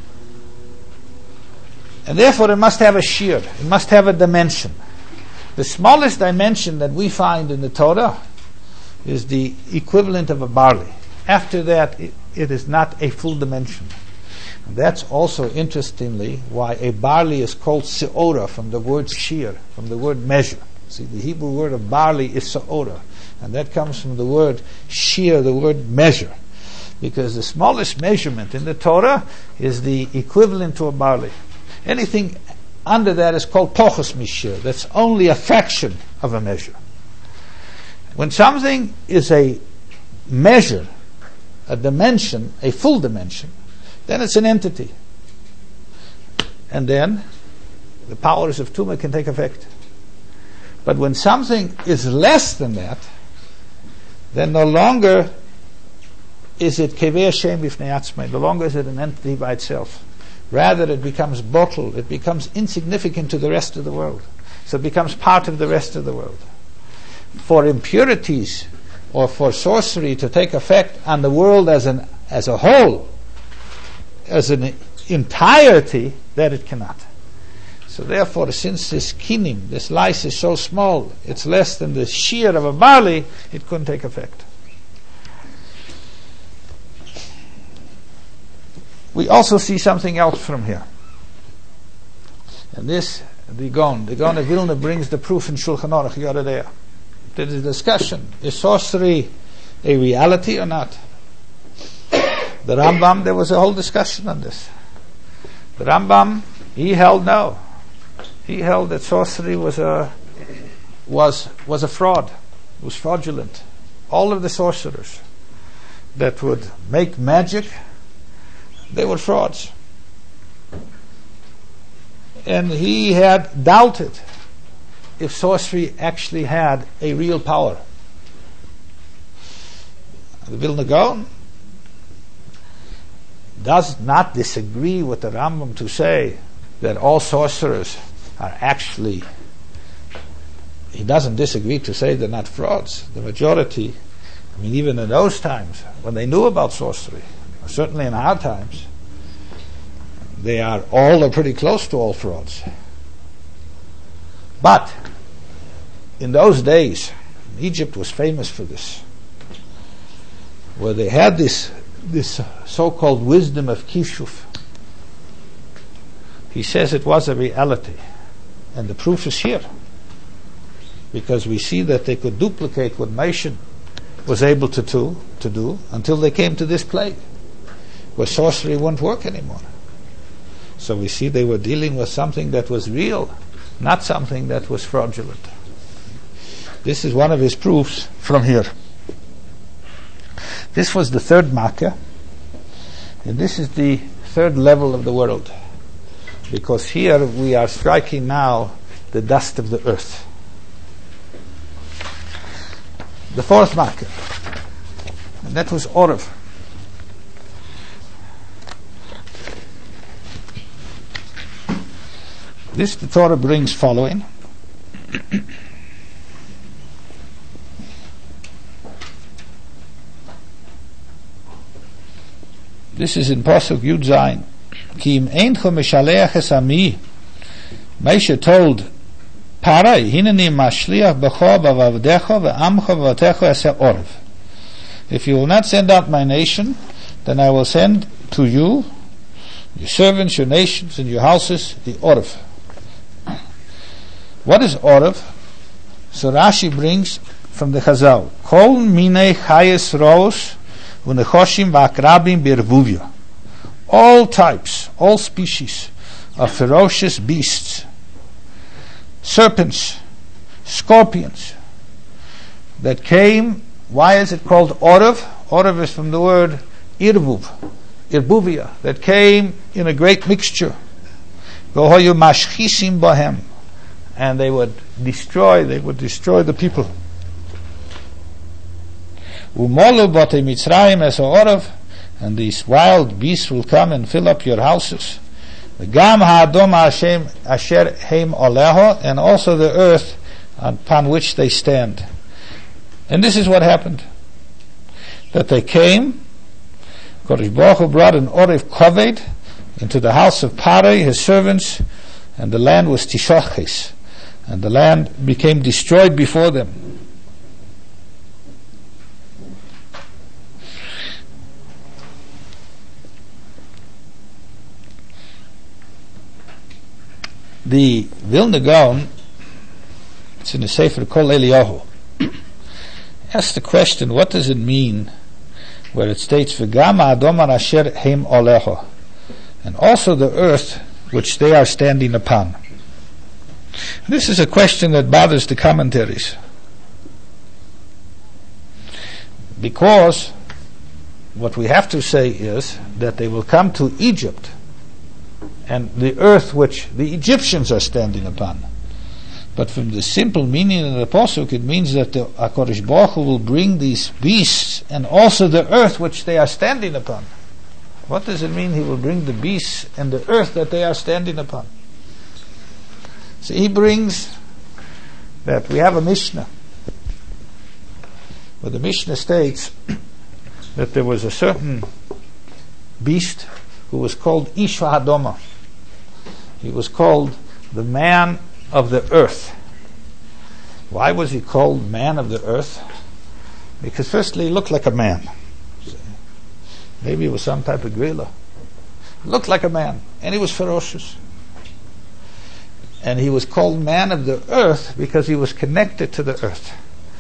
And therefore it must have a shear, it must have a dimension. The smallest dimension that we find in the Torah is the equivalent of a barley. After that, it is not a full dimension. And that's also, interestingly, why a barley is called se'ora, from the word shear, from the word measure. See, the Hebrew word of barley is se'ora, and that comes from the word shear, the word measure. Because the smallest measurement in the Torah is the equivalent to a barley. Anything under that is called pochos mishir. That's only a fraction of a measure. When something is a measure, a dimension, a full dimension, then it's an entity. And then the powers of Tumah can take effect. But when something is less than that, then no longer is it Kevei Hashem b'fnei atzmai, no longer is it an entity by itself. Rather, it becomes bottled, it becomes insignificant to the rest of the world. So it becomes part of the rest of the world. For impurities or for sorcery to take effect on the world as a whole, as an entirety, that it cannot. So therefore, since this kinim, this lice is so small, it's less than the shear of a barley, it couldn't take effect. We also see something else from here. And this, the Gaon of Vilna brings the proof in Shulchan Aruch Yoreh Deah. There's a discussion, is sorcery a reality or not? The Rambam, there was a whole discussion on this. The Rambam, he held no. He held that sorcery was a fraud. It was fraudulent. All of the sorcerers that would make magic, they were frauds. And he had doubted if sorcery actually had a real power. The Vilna Gaon does not disagree with the Rambam to say that all sorcerers are actually, he doesn't disagree to say they're not frauds. The majority, I mean, even in those times when they knew about sorcery, certainly in our times, they are all or pretty close to all frauds. But in those days, Egypt was famous for this, where they had this so-called wisdom of Kishuf. He says it was a reality, and the proof is here, because we see that they could duplicate what Moshe was able to do until they came to this plague, where sorcery wouldn't work anymore. So we see they were dealing with something that was real, not something that was fraudulent. This is one of his proofs from here. This was the third Makkah, and this is the third level of the world, because here we are striking now the dust of the earth. The fourth Makkah, and that was Orv. This the Torah brings following. This is in Pasuk Yud Zayin. Ki im eincho mishaleach es ami. Moshe told Parai, hineni mashliach b'cho b'avavdecho v'amcho v'vatecho es ha'orv. If you will not send out my nation, then I will send to you, your servants, your nations, and your houses, the Orv. What is Orv? So Rashi brings from the Chazal, Kol minei chayes roos u'nechoshim v'akrabim b'ervuvya. All types, all species of ferocious beasts, serpents, scorpions, that came. Why is it called Orv? Orv is from the word irvuv, irbuvia, that came in a great mixture. V'hoyu mashchisim bohem, and they would destroy the people. Umolu botei Mitzrayim es ha'orv, and these wild beasts will come and fill up your houses. Gam ha'adom Hashem asher heim oleho, and also the earth upon which they stand. And this is what happened. That they came, Kodesh Baruch Hu brought an Orv Koved into the house of Parai, his servants, and the land was tishoches, and the land became destroyed before them. The Vilna Gaon, it's in the Sefer Kol Eliyahu, asked the question, what does it mean where it states V'gam ha'adom asher heim oleho, and also the earth which they are standing upon? This is a question that bothers the commentaries, because what we have to say is that they will come to Egypt and the earth which the Egyptians are standing upon. But from the simple meaning of the Pasuk, it means that the HaKadosh Baruch Hu will bring these beasts and also the earth which they are standing upon. What does it mean he will bring the beasts and the earth that they are standing upon? So he brings that we have a Mishnah, where the Mishnah states that there was a certain beast who was called Ish Ha'adoma. He was called the man of the earth. Why was he called man of the earth? Because firstly he looked like a man. Maybe it was some type of gorilla. Looked like a man, and he was ferocious. And he was called man of the earth because he was connected to the earth.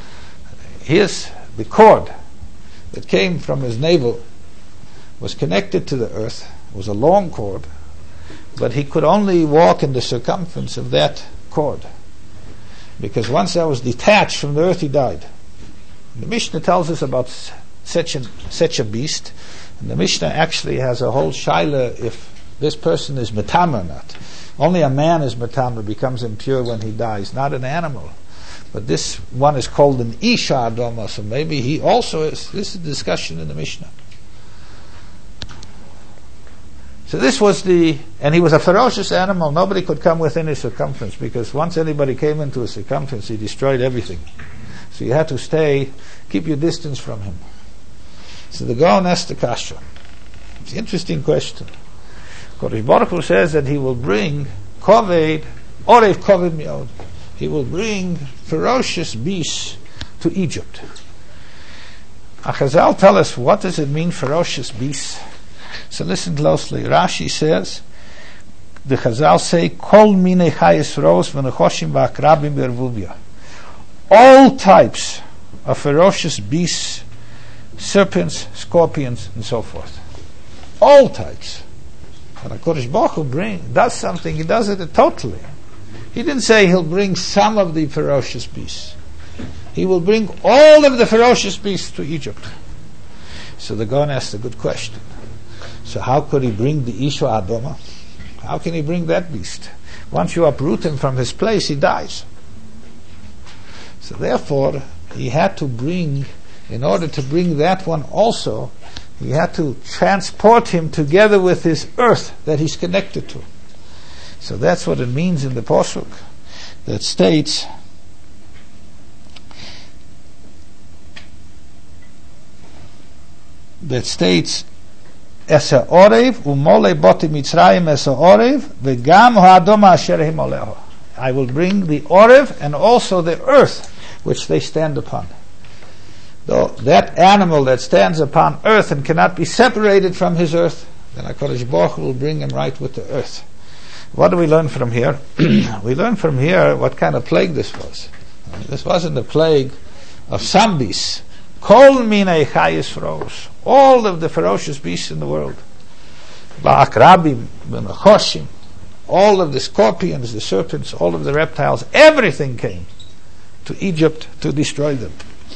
The cord that came from his navel was connected to the earth. It was a long cord, but he could only walk in the circumference of that cord, because once that was detached from the earth, he died. The Mishnah tells us about such a beast, and the Mishnah actually has a whole shaila if this person is metama or not. Only a man is metama, becomes impure when he dies, not an animal. But this one is called an Isha Adoma, so maybe he also is. This is a discussion in the Mishnah. So this was and he was a ferocious animal. Nobody could come within his circumference, because once anybody came into his circumference, he destroyed everything. So you had to keep your distance from him. So the Gaon asked the kasha. It's an interesting question. Kodesh Baruch Hu says that he will bring Orev Koved Mi'od. He will bring ferocious beasts to Egypt. Chazal tell us, what does it mean, ferocious beasts? So listen closely. Rashi says, the Chazal say, Kol mine chayes ros v'nechoshim v'akrabim v'ervuvia. All types of ferocious beasts, serpents, scorpions, and so forth. All types. When HaKadosh Baruch Hu does something, he does it totally. He didn't say he'll bring some of the ferocious beasts. He will bring all of the ferocious beasts to Egypt. So the Gaon asked a good question. So how could he bring the Isha Adoma? How can he bring that beast? Once you uproot him from his place, he dies. So therefore, he had to bring, in order to bring that one also, he had to transport him together with his earth that he's connected to. So that's what it means in the Pasuk that states Esa Orev umole boti Mitzrayim Esa Orev v'gam ha'adoma asher himoleho. I will bring the Orev and also the earth which they stand upon. Though that animal that stands upon earth and cannot be separated from his earth, then HaKadosh Baruch Hu will bring him right with the earth. What do we learn from here? We learn from here what kind of plague this was. This wasn't a plague of some beasts. Kol minei chayes ros. All of the ferocious beasts in the world. Va'akrabim, v'nechoshim. All of the scorpions, the serpents, all of the reptiles, everything came to Egypt to destroy them.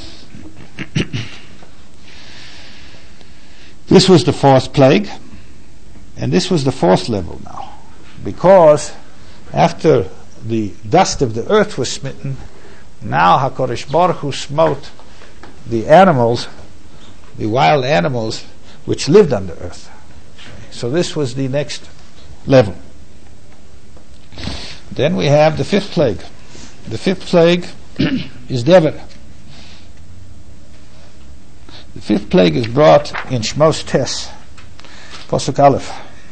This was the fourth plague, and this was the fourth level now. Because after the dust of the earth was smitten, now HaKadosh Baruch Hu smote the animals, the wild animals which lived on the earth. So this was the next level. Then we have the fifth plague. The fifth plague is Dever. The fifth plague is brought in Shmos Tes, Pasuk Aleph.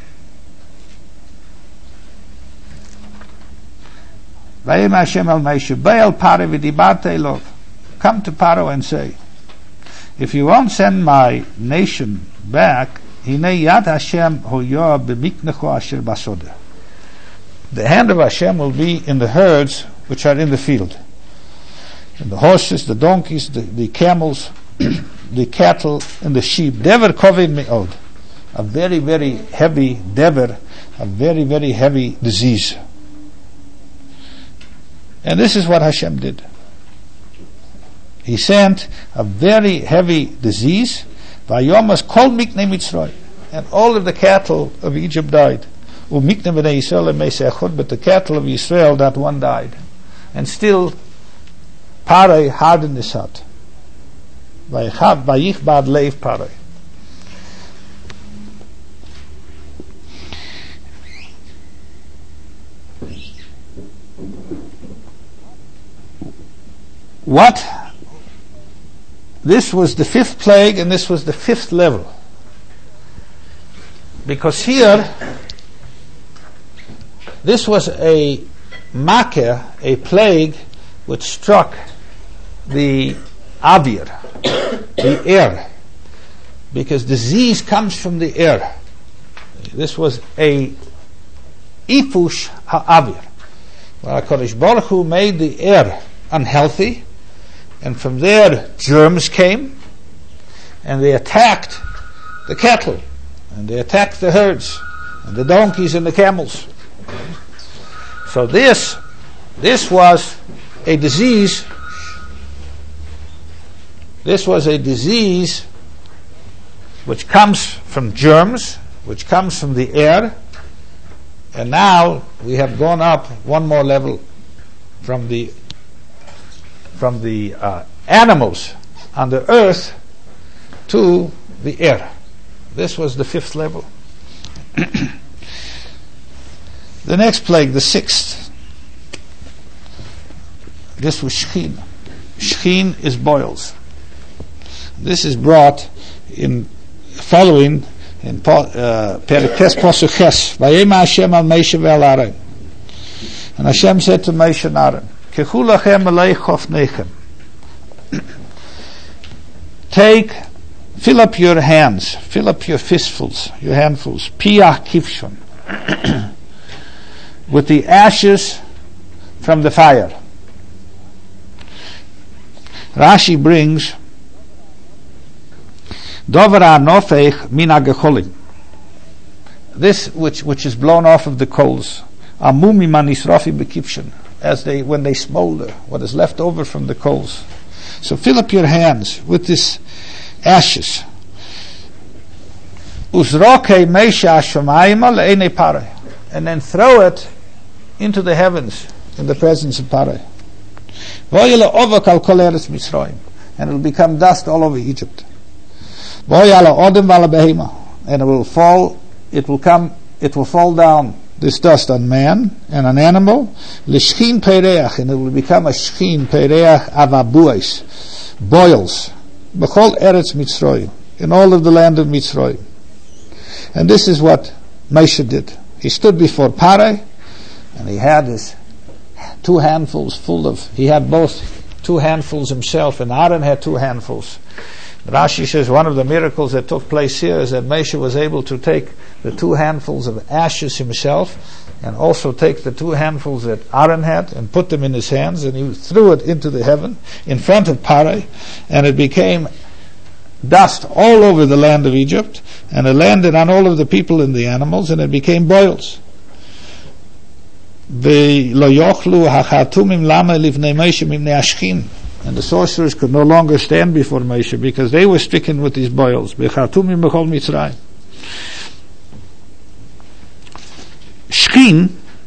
Vayim Hashem al Moshe, Be'el Paro v'dibarte elov. Come to Paro and say, if you won't send my nation back, Hinei yad Hashem hoyo b'miknecho asher basodeh. The hand of Hashem will be in the herds which are in the field. And the horses, the donkeys, the camels, the cattle, and the sheep. Dever koved me'od. A very, very heavy dever, a very, very heavy disease. And this is what Hashem did. He sent a very heavy disease. Vayomas kol miknei Mitzrayim. And all of the cattle of Egypt died. Umikne b'nei Yisrael meisei echad, but the cattle of Israel, that one died. And still, Parai hardened his heart. Vayich bad leiv Parai. What? This was the fifth plague, and this was the fifth level. Because here, this was a makeh, a plague, which struck the avir, the air. Because disease comes from the air. This was a ifush ha'avir. Well, HaKadosh Baruch Hu made the air unhealthy, and from there germs came, and they attacked the cattle, and they attacked the herds, and the donkeys and the camels. So this was a disease. This was a disease which comes from germs, which comes from the air, and now we have gone up one more level from the animals on the earth to the air. This was the fifth level. The next plague, the sixth. This was Shechin. Shechin is boils. This is brought in following in Perek Tes Pasuk Ches. Vayema Hashem al Moshe ve'al Aaron. And Hashem said to Moshe and Aaron, Kechu lachem elei chofnechem. Fill up your hands, fill up your fistfuls, your handfuls, piyah kifshon, with the ashes from the fire. Rashi brings Dover ha'nofech min ha'gecholim. This which is blown off of the coals. Amumi man nisrafi bekifshon. When they smolder, what is left over from the coals. So fill up your hands with this ashes. Uzroke meisha hashamayim le'enei Parai, and then throw it into the heavens in the presence of Parai. Voyele ovak al kol eretz Mitzrayim, and it will become dust all over Egypt. Voyala odem vala behema, and it will fall down, this dust, on man and an animal. L'shchin peireach, and it will become a shchin peireach avabuais, boils. B'chol eretz Mitzrayim, in all of the land of Mitzrayim. And this is what Moshe did. He stood before Parai, and he had his two handfuls full of, he had both two handfuls himself, and Aaron had two handfuls. Rashi says one of the miracles that took place here is that Moshe was able to take the two handfuls of ashes himself, and also take the two handfuls that Aaron had and put them in his hands, and he threw it into the heaven in front of Parai, and it became dust all over the land of Egypt, and it landed on all of the people and the animals, and it became boils. And the sorcerers could no longer stand before Moshe because they were stricken with these boils. Shechin,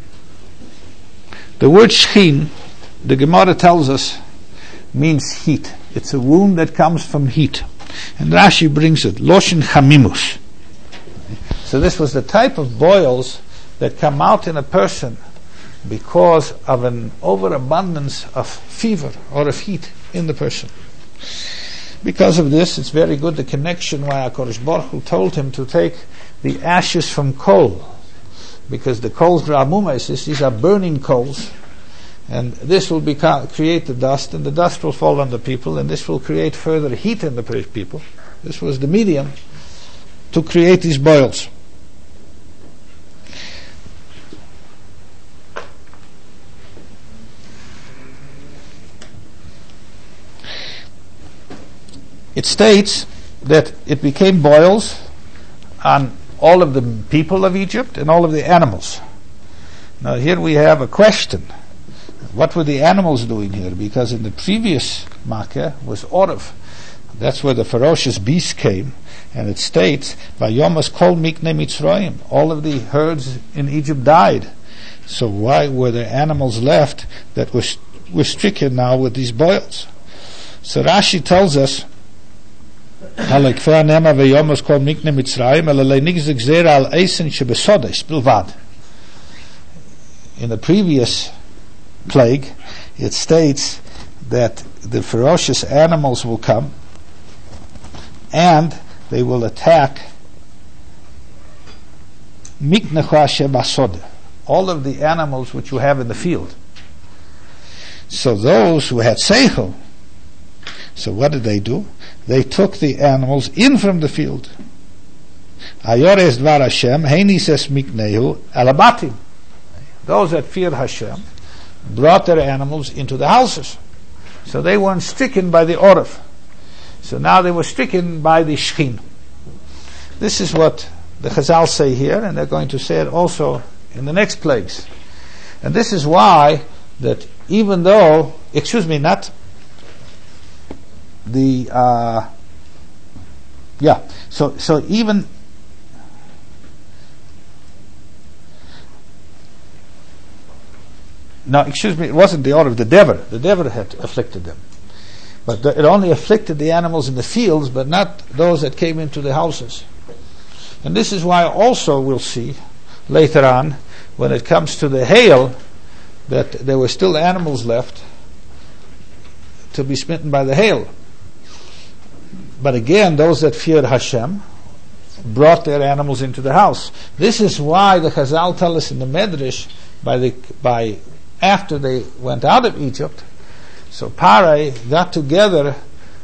the word Shechin, the Gemara tells us, means heat. It's a wound that comes from heat. And Rashi brings it, Loshin Chamimus. So this was the type of boils that come out in a person because of an overabundance of fever or of heat in the person. Because of this, it's very good the connection why HaKadosh Baruch Hu told him to take the ashes from coal, because the coals, these are burning coals, and this will create the dust, and the dust will fall on the people, and this will create further heat in the people. This was the medium to create these boils. It states that it became boils on all of the people of Egypt and all of the animals. Now here we have a question. What were the animals doing here? Because in the previous Makkah was Orif. That's where the ferocious beast came, and it states, "Vayomas kol mikne Mitzrayim." All of the herds in Egypt died. So why were there animals left that were stricken now with these boils? So Rashi tells us, in the previous plague, it states that the ferocious animals will come and they will attack all of the animals which you have in the field. So those who had seichel, so what did they do? They took the animals in from the field. Ayores dvar Hashem, heinises miknehu alabatim. Those that feared Hashem brought their animals into the houses. So they weren't stricken by the orif. So now they were stricken by the shchin. This is what the Chazal say here, and they're going to say it also in the next plagues. And this is why that even though, not the so even it wasn't the order of the Dever had afflicted them, but it only afflicted the animals in the fields, but not those that came into the houses. And this is why also we'll see later on, when it comes to the hail, that there were still animals left to be smitten by the hail. But again, those that feared Hashem brought their animals into the house. This is why the Chazal tell us in the Medrash, by after they went out of Egypt, so Parai got together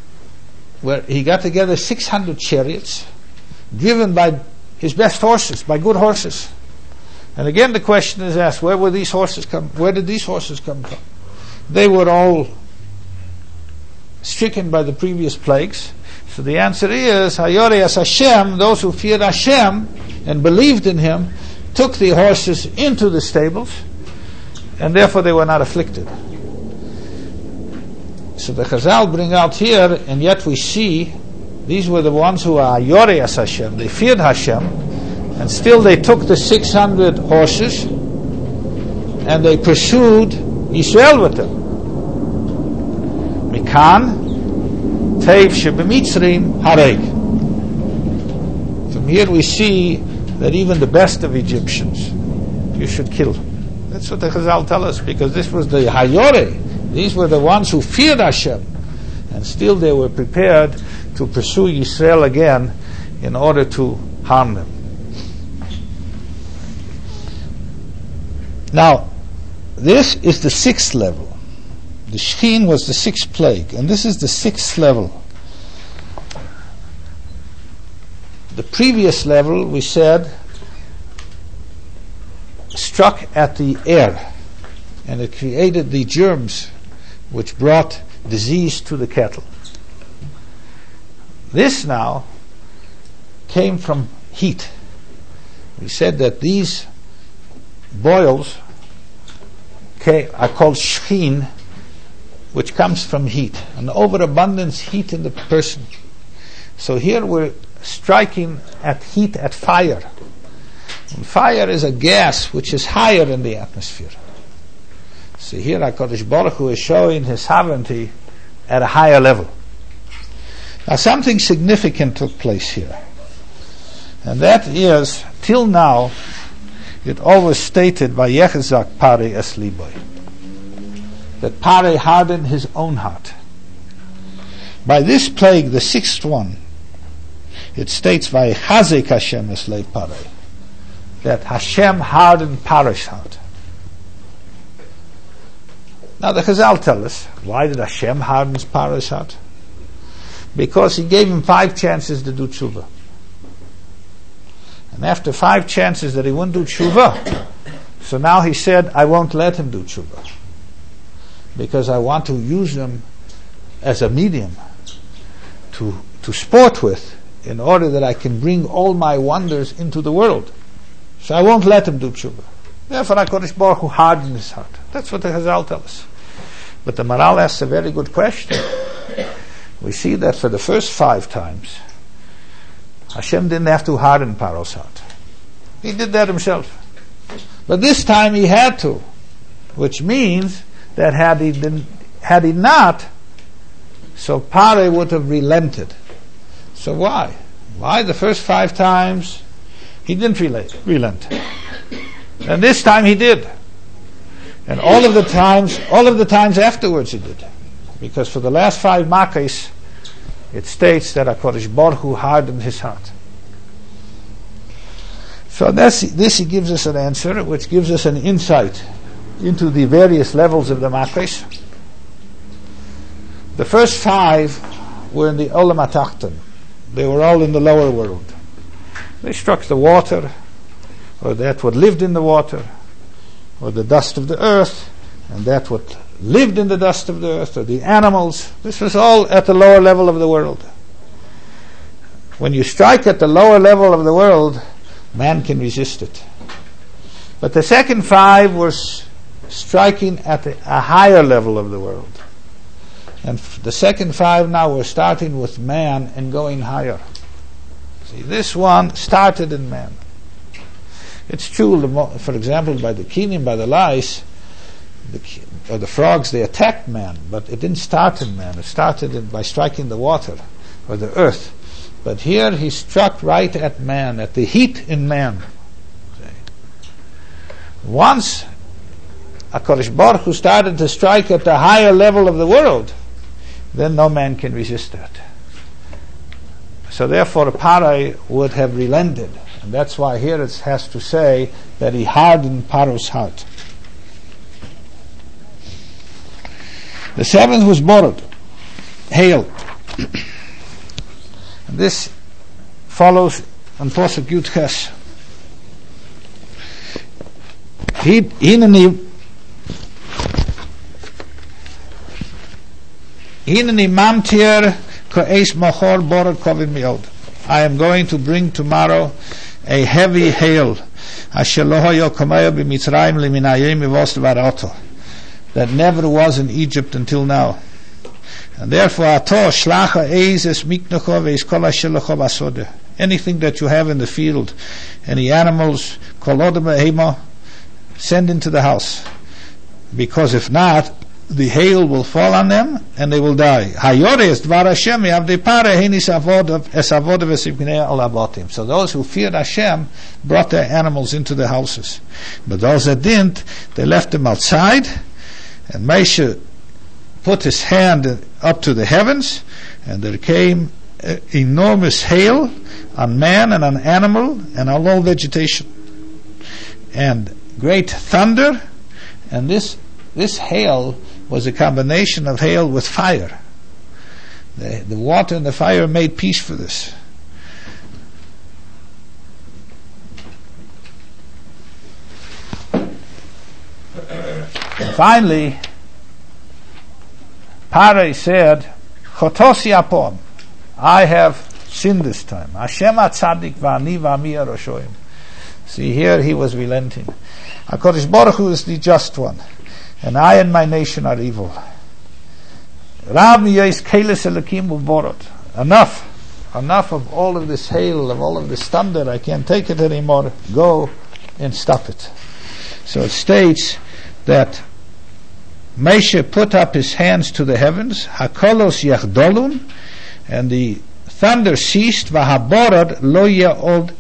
600 chariots driven by his best horses, by good horses. And again the question is asked, where did these horses come from? They were all stricken by the previous plagues. So the answer is, Hayorias Hashem, those who feared Hashem and believed in Him, took the horses into the stables, and therefore they were not afflicted. So the Chazal bring out here, and yet we see, these were the ones who are Hayorias Hashem, they feared Hashem, and still they took the 600 horses, and they pursued Yisrael with them. Mikan, Tev Shebemitzrim Hareg. From here we see that even the best of Egyptians you should kill. That's what the Chazal tell us, because this was the Hayore. These were the ones who feared Hashem, and still they were prepared to pursue Yisrael again in order to harm them. Now, this is the 6th level. The Shechin was the 6th plague, and this is the 6th level. The previous level, we said, struck at the air, and it created the germs which brought disease to the cattle. This now came from heat. We said that these boils are called Shechin, which comes from heat, an overabundance heat in the person. So here we're striking at heat, at fire. And fire is a gas which is higher in the atmosphere. So here HaKadosh Baruch Hu is showing His sovereignty at a higher level. Now something significant took place here, and that is, till now, it always stated by Yechezak Parei es liboy, that Parei hardened his own heart. By this plague, the 6th one, it states Vayechazek Hashem es leiv Parei, that Hashem hardened Parei's heart. Now the Chazal tell us, why did Hashem harden Parei's heart? Because He gave him 5 chances to do tshuva. And after 5 chances that he wouldn't do tshuva, so now He said, I won't let him do tshuva, because I want to use him as a medium to sport with, in order that I can bring all my wonders into the world. So I won't let him do tshuva. Therefore HaKadosh Baruch Hu hardened his heart. That's what the Chazal tells us. But the Maral asks a very good question. we see that for the first 5 times, Hashem didn't have to harden Paro's heart. He did that himself. But this time he had to, which means that had he not, so Paro would have relented. So why? Why the first 5 times he didn't relent? And this time he did. And all of the times afterwards he did. Because for the last 5 Makkos, it states that HaKadosh Baruch Hu hardened his heart. So this he gives us an answer, which gives us an insight into the various levels of the Makkos. The first 5 were in the Olam HaTachton. They were all in the lower world. They struck the water, or that what lived in the water, or the dust of the earth, and that what lived in the dust of the earth, or the animals. This was all at the lower level of the world. When you strike at the lower level of the world, man can resist it. But the second 5 were striking at a higher level of the world. And the second 5 now we're starting with man and going higher. See, this one started in man. It's true, for example, by the kinim, by the lice, or the frogs, they attacked man, but it didn't start in man. It started by striking the water or the earth. But here he struck right at man, at the heat in man. Once HaKadosh Baruch Hu started to strike at the higher level of the world, then no man can resist that. So therefore Paro would have relented. And that's why here it has to say that he hardened Paro's heart. The 7th was borod, hail. And this follows on Posuk Yud Ches. Hineni mamtir ko'es machor borod kovim miod. I am going to bring tomorrow a heavy hail, asher lo hayo kameyo b'Mitzrayim leminayim mivos varato, that never was in Egypt until now. And therefore, ato shlacha eis es miknacho veis kol asher lecho basode. Anything that you have in the field, any animals, kol odem behemo, send into the house, because if not, the hail will fall on them and they will die. Hayores dvar Hashem yavdei Paro henis avod v'sivgnei al abotim. So those who feared Hashem brought their animals into the houses, but those that didn't, they left them outside. And Moshe put his hand up to the heavens, and there came enormous hail on man and on animal and on all vegetation, and great thunder. And this hail was a combination of hail with fire. The water and the fire made peace for this. And finally, Paro said, Chotosi apom, I have sinned this time. Hashem atzadik v'ani v'ami aroshoim. See, here he was relenting. HaKadosh Baruch Hu is the just one, and I and my nation are evil. Rav miyos keles elokim u'borot. Enough of all of this hail, of all of this thunder. I can't take it anymore. Go and stop it. So it states that Moshe put up his hands to the heavens, hakolos yachdolun, and the thunder ceased, vahaborad lo ya'od,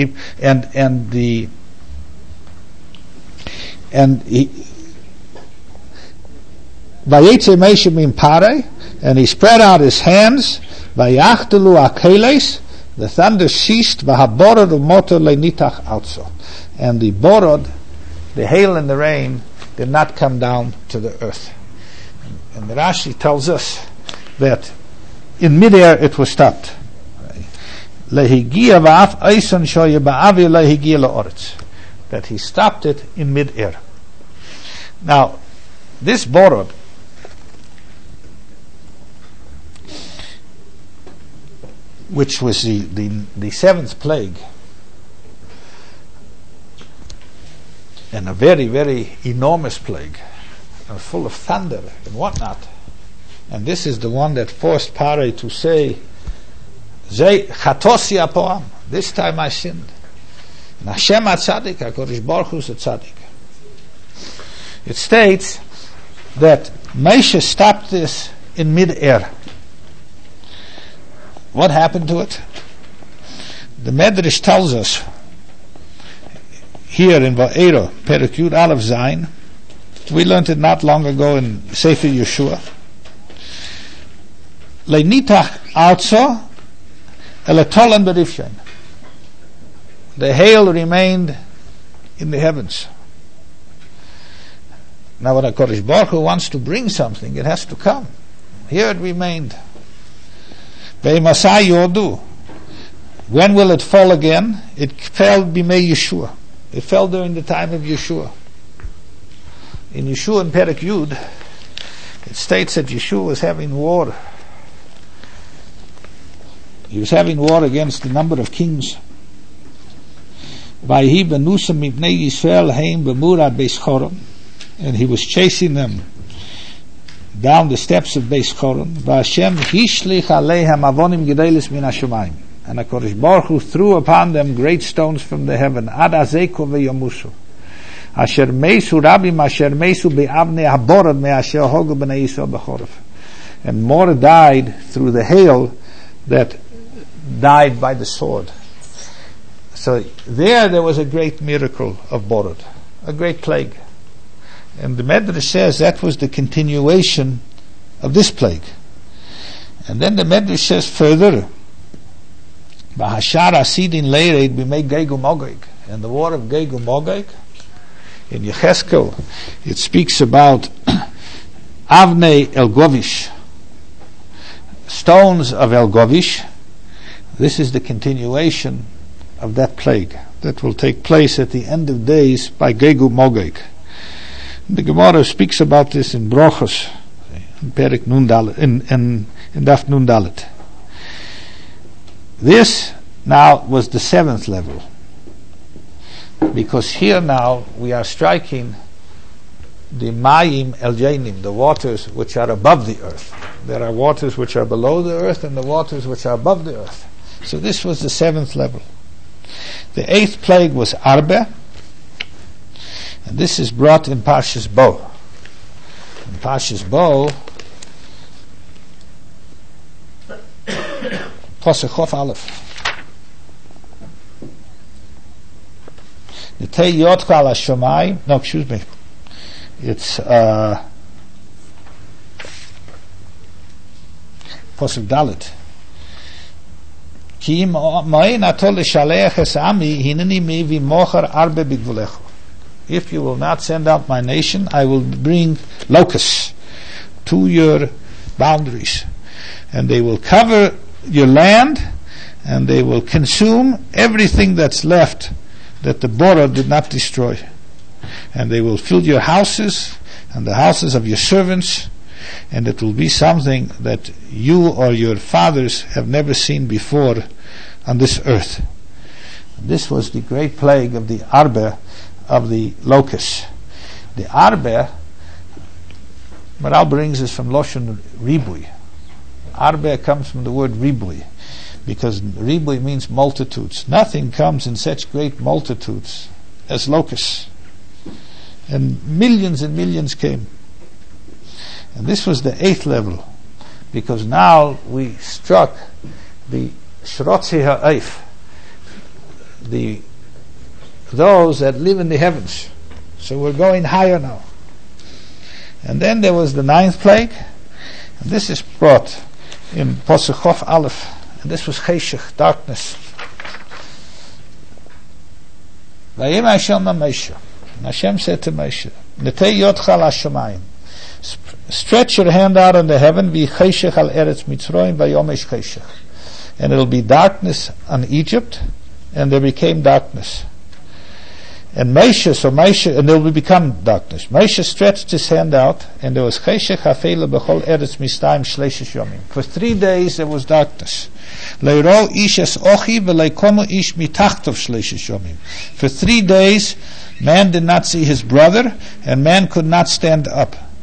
vayetze Moshe min Paro, and he spread out his hands, vayachtelu akeles, the thunder ceased, vahaborad umoto lenitach also, and the borod, the hail and the rain, did not come down to the earth. And the Rashi tells us that in midair it was stopped. That he stopped it in midair. Now, this borod, which was the seventh plague, and a very, very enormous plague, full of thunder and whatnot, And this is the one that forced Pare to say, Chatosi apoam, this time I sinned. And Hashem HaTzadik, HaKadosh Baruch Hu is a Tzadik. It states that Moshe stopped this in mid-air. What happened to it? The Medrash tells us here in Va'era, Perek Yud Aleph Zayin, we learned it not long ago in Sefer Yeshua. Leinitach arzo eletolan berifshain. The hail remained in the heavens. Now when HaKadosh Baruch Hu wants to bring something, it has to come. Here it remained. Ve'masai yodu. When will it fall again? It fell b'mei Yeshua. It fell during the time of Yeshua. In Yeshua in Perek Yud, it states that Yeshua was having war. He was having war against a number of kings. And he was chasing them down the steps of Beis Choron. And HaKadosh Baruch Hu threw upon them great stones from the heaven. Ad azeko ve'yamusu. Asher meisu rabim asher meisu be'avnei haborad me'asher hogu b'nei Yisrael b'choref. And more died through the hail that died by the sword. So there was a great miracle of Borod, a great plague. And the Medrash says that was the continuation of this plague. And then the Medrash says further, Bahashar Asidin Leireid b'mei Gegu Mogeg. And the war of Gegu Mogeg, in Yecheskel, it speaks about Avnei Elgovish, stones of Elgovish. This is the continuation of that plague that will take place at the end of days by Gegu Mogeg. The Gemara speaks about this in Brochos, in Perek Nun Dalet, in Daf Nun Dalet. This now was the 7th level, because here now we are striking the Mayim El Jainim, the waters which are above the earth. There are waters which are below the earth and the waters which are above the earth. So this was the 7th level. The 8th plague was Arbe, and this is brought in Parshas Bo. In Parshas Bo, Pasuk Chof Aleph. Nitei Yotcha al Hashamayim. No, excuse me. It's Pasuk Dalet. Ki ma'in atol l'shaleach es ami hineni mevi mocher arbe b'gvulecho. If you will not send out my nation, I will bring locusts to your boundaries, and they will cover your land, and they will consume everything that's left that the Borah did not destroy, and they will fill your houses and the houses of your servants, and it will be something that you or your fathers have never seen before on this earth. This was the great plague of the Arbe, of the locusts. The Arbe, Maral brings us from Loshen Ribui. Arbe comes from the word Ribui, because Ribui means multitudes. Nothing comes in such great multitudes as locusts. And millions came. And this was the 8th level, because now we struck the Shrotzi Ha'if, those that live in the heavens. So we're going higher now. And then there was the 9th plague, and this is brought in Pasuk Chof Aleph, and this was Cheshech, darkness. Vayim Hashem Moshe. Hashem said to Moshe, Netei Yotcha al Hashamayim. Stretch your hand out in the heaven, v'cheshech al eretz Mitzrayim v'yomesh cheshech, and it'll be darkness on Egypt, and there became darkness. And Moshe, and there will become darkness. Moshe stretched his hand out, and there was cheshech hafela b'chol eretz Mitzrayim shleishes yomim. For 3 days there was darkness. Leiro ish es ochi v'leikomo ish mitachtov shleishes yomim. For 3 days man did not see his brother, and man could not stand up.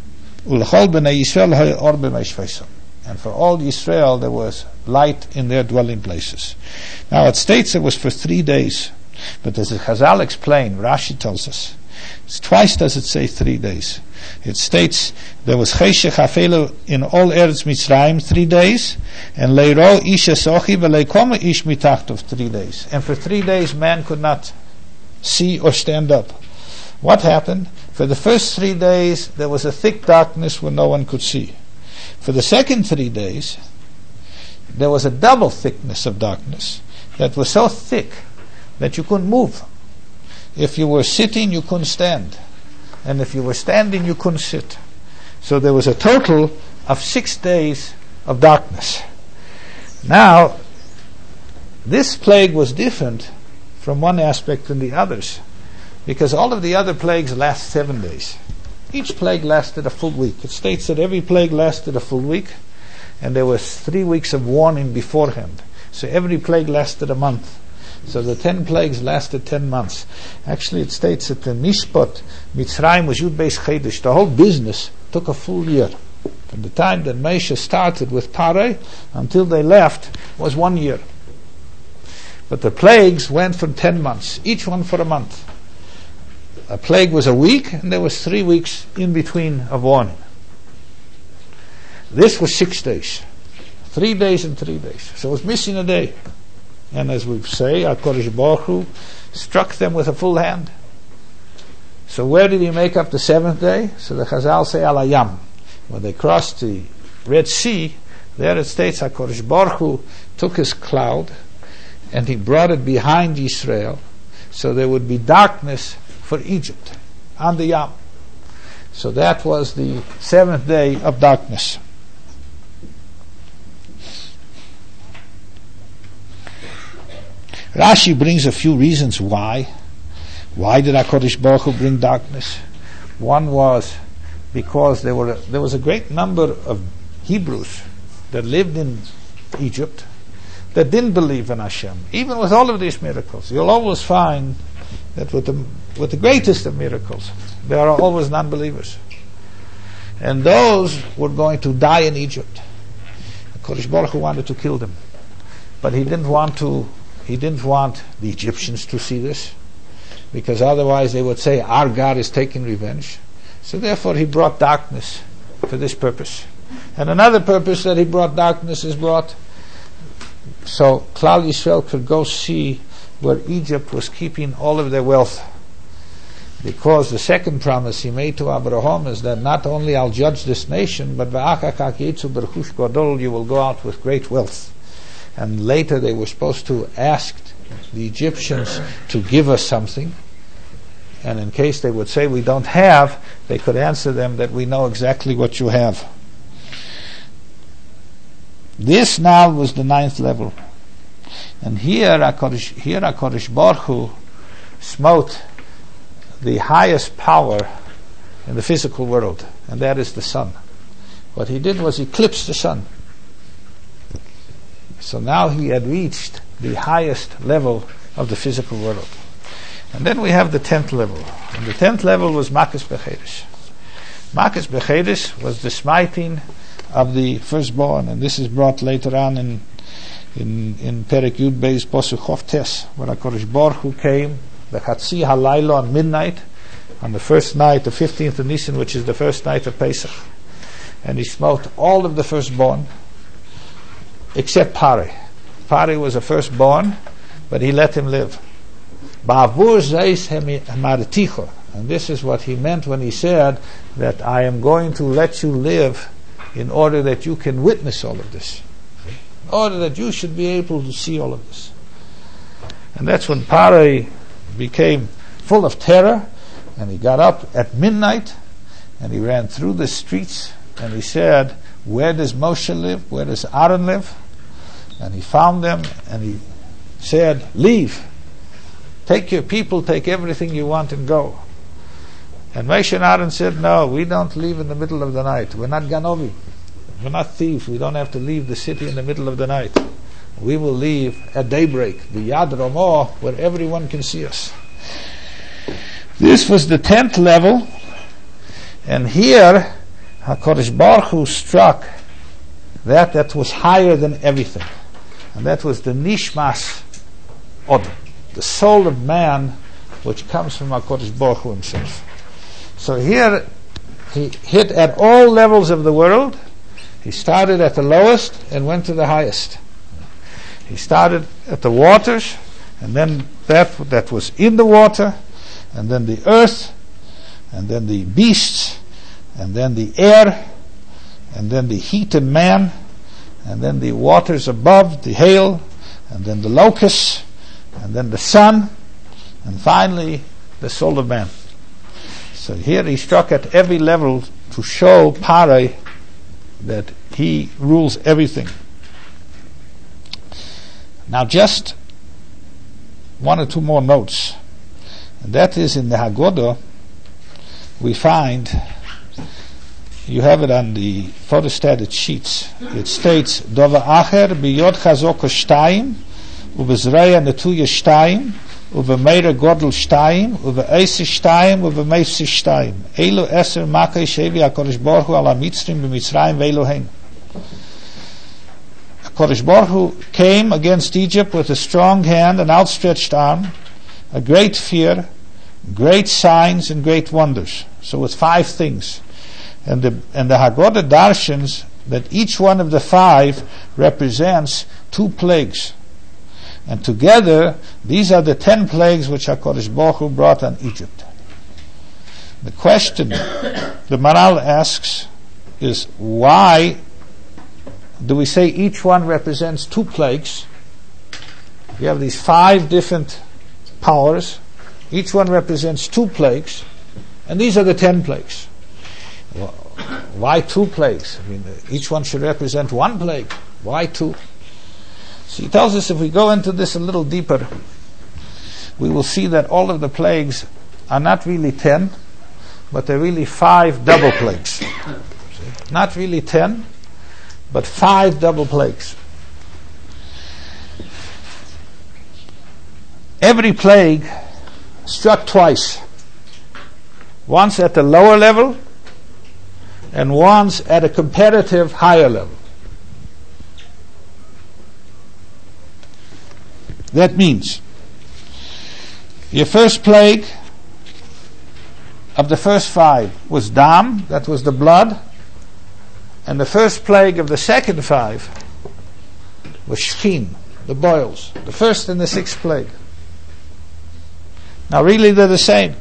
Ulechol b'nei Yisrael hay or b'meishveisam. And for all Yisrael there was light in their dwelling places. Now it states it was for 3 days, but as the Chazal explained, Rashi tells us, twice does it say 3 days. It states there was Cheshech Hafelu in all Eretz Mitzrayim 3 days, and Leiro Ish Esochi v'leikoma Ish Mitachtov 3 days. And for 3 days man could not see or stand up. What happened? For the first 3 days there was a thick darkness where no one could see. For the second 3 days there was a double thickness of darkness that was so thick that you couldn't move. If you were sitting, you couldn't stand. And if you were standing, you couldn't sit. So there was a total of 6 days of darkness. Now, this plague was different from one aspect than the others, because all of the other plagues last 7 days. Each plague lasted a full week. It states that every plague lasted a full week, and there was 3 weeks of warning beforehand. So every plague lasted a month. So the 10 plagues lasted 10 months. Actually, it states that the Mishpat, Mitzrayim was Yud Beis Chedesh. The whole business took a full year. From the time that Moshe started with Parei until they left was 1 year. But the plagues went for 10 months, each one for a month. A plague was a week, and there was 3 weeks in between of warning. This was 6 days. 3 days and 3 days. So it was missing a day. And as we say, HaKadosh Baruch Hu struck them with a full hand. So where did he make up the 7th day? So the Chazal say Al Hayam. When they crossed the Red Sea, there it states HaKadosh Baruch Hu took his cloud and he brought it behind Israel, so there would be darkness for Egypt on the Yam. So that was the 7th day of darkness. Rashi brings a few reasons why. Why did HaKadosh Baruch Hu bring darkness? One was because there was a great number of Hebrews that lived in Egypt that didn't believe in Hashem. Even with all of these miracles, you'll always find that with the greatest of miracles, there are always non-believers. And those were going to die in Egypt. HaKadosh Baruch Hu wanted to kill them. But he didn't want the Egyptians to see this, because otherwise they would say our God is taking revenge. So therefore he brought darkness for this purpose. And another purpose that he brought darkness is brought so Klal Yisrael could go see where Egypt was keeping all of their wealth. Because the second promise he made to Abraham is that not only I'll judge this nation, but you will go out with great wealth. And later they were supposed to ask the Egyptians to give us something, and in case they would say we don't have, they could answer them that we know exactly what you have. This now was the 9th level, and here HaKadosh Baruch Hu smote the highest power in the physical world, and that is the sun. What he did was eclipse the sun. So now he had reached the highest level of the physical world. And then we have the 10th level. And the 10th level was Makas Bechedesh. Makas Bechedesh was the smiting of the firstborn, and this is brought later on in Perek Yud Beis Posuk Chof Tes, where HaKadosh Baruch Hu came, the Chatzi Halaylo on midnight, on the first night, the 15th of Nisan, which is the first night of Pesach. And he smote all of the firstborn, except Parei. Parei was a firstborn, but he let him live. Ba'avur zeis hamarticho, and this is what he meant when he said that I am going to let you live in order that you can witness all of this, in order that you should be able to see all of this. And that's when Parei became full of terror, and he got up at midnight and he ran through the streets and he said, where does Moshe live? Where does Aaron live? And he found them and he said, leave. Take your people, take everything you want and go. And Moshe and Aaron said, no, we don't leave in the middle of the night. We're not Ganovi. We're not thieves. We don't have to leave the city in the middle of the night. We will leave at daybreak, the Yad Ramah, where everyone can see us. This was the 10th level. And here HaKadosh Baruch Hu struck that was higher than everything, and that was the Nishmas Od, the soul of man, which comes from HaKadosh Baruch Hu himself. So here he hit at all levels of the world. He started at the lowest and went to the highest. He started at the waters, and then that was in the water, and then the earth, and then the beasts, and then the air, and then the heat in man, and then the waters above, the hail, and then the locusts, and then the sun, and finally the soul of man. So here he struck at every level to show Pare that he rules everything. Now just one or two more notes. And that is in the Haggadah we find, you have it on the photostated sheets. It states, Dova acher biyod chazoko shtayim, ubezreya netuya shtayim, ubemeira godel shtayim, ubeeisi shtayim, ubemeisi shtayim. Elu eser makei shevi HaKadosh Baruch Hu ala mitzrim b'mitzrayim ve'eloheinu. HaKadosh Baruch Hu came against Egypt with a strong hand, an outstretched arm, a great fear, great signs, and great wonders. So it's 5 things. And the Haggadah darshans that each one of the 5 represents 2 plagues. And together, these are the 10 plagues which HaKadosh Baruch Hu brought on Egypt. The question the Maral asks is, why do we say each one represents 2 plagues? You have these 5 different powers. Each one represents 2 plagues. And these are the 10 plagues. Well, why 2 plagues? I mean, each one should represent 1 plague. Why 2? So he tells us, if we go into this a little deeper, we will see that all of the plagues are not really 10, but they're really 5 double plagues. Not really 10, but 5 double plagues. Every plague struck twice. Once at the lower level, and once at a comparative higher level. That means your first plague of the first 5 was dam, that was the blood, and the first plague of the second 5 was shkin, the boils, the first and the 6th plague. Now really they're the same,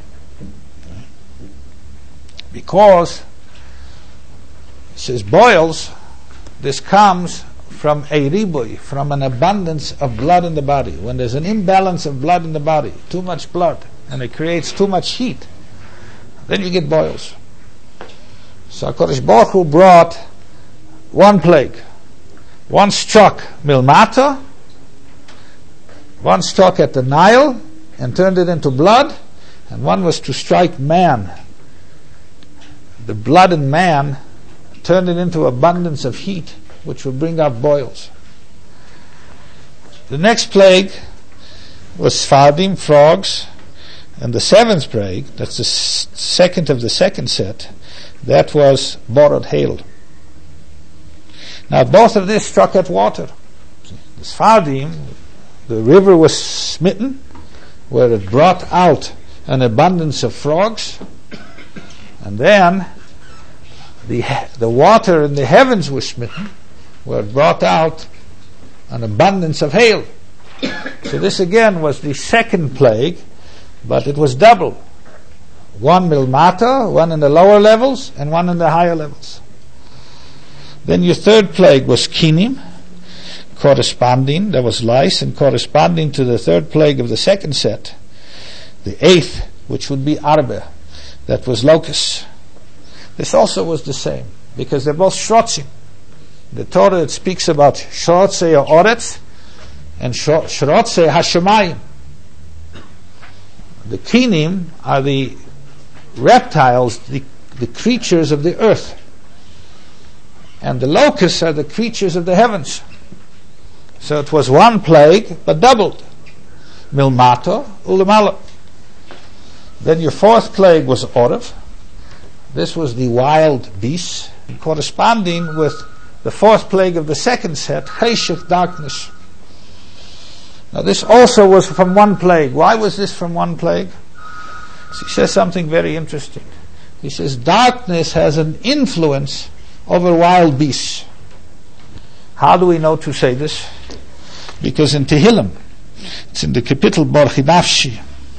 because it says boils, this comes from a riboy, from an abundance of blood in the body. When there's an imbalance of blood in the body, too much blood, and it creates too much heat, then you get boils. So HaKadosh Baruch Hu brought 1 plague. One struck Milmata, one struck at the Nile and turned it into blood, and one was to strike man. The blood in man turned it into abundance of heat, which will bring out boils. The next plague was Sfardim, frogs, and the 7th plague, that's the second of the second set, that was borod, hail. Now both of these struck at water. The Sfardim, the river was smitten, where it brought out an abundance of frogs, and then the water in the heavens was smitten, where it brought out an abundance of hail. So this again was the 2nd plague, but it was double. 1 milmata, 1 in the lower levels, and 1 in the higher levels. Then your 3rd plague was kinim, corresponding, there was lice, and corresponding to the 3rd plague of the 2nd set. The 8th, which would be arbe, that was locusts. This also was the same, because they're both shrotzim. The Torah, it speaks about shrotzei ha'oretz and shrotzei hashemayim. The kinim are the reptiles, the creatures of the earth, and the locusts are the creatures of the heavens. So it was 1 plague, but doubled. Milmato ulamala. Then your 4th plague was Orav. This was the wild beasts. corresponding with the fourth plague of the second set, Cheshech, darkness. Now this also was from one plague. Why was this from one plague? So he says something very interesting. He says darkness has an influence over wild beasts. How do we know to say this? Because in Tehillim, it's in the Kapitel Borchi Nafshi,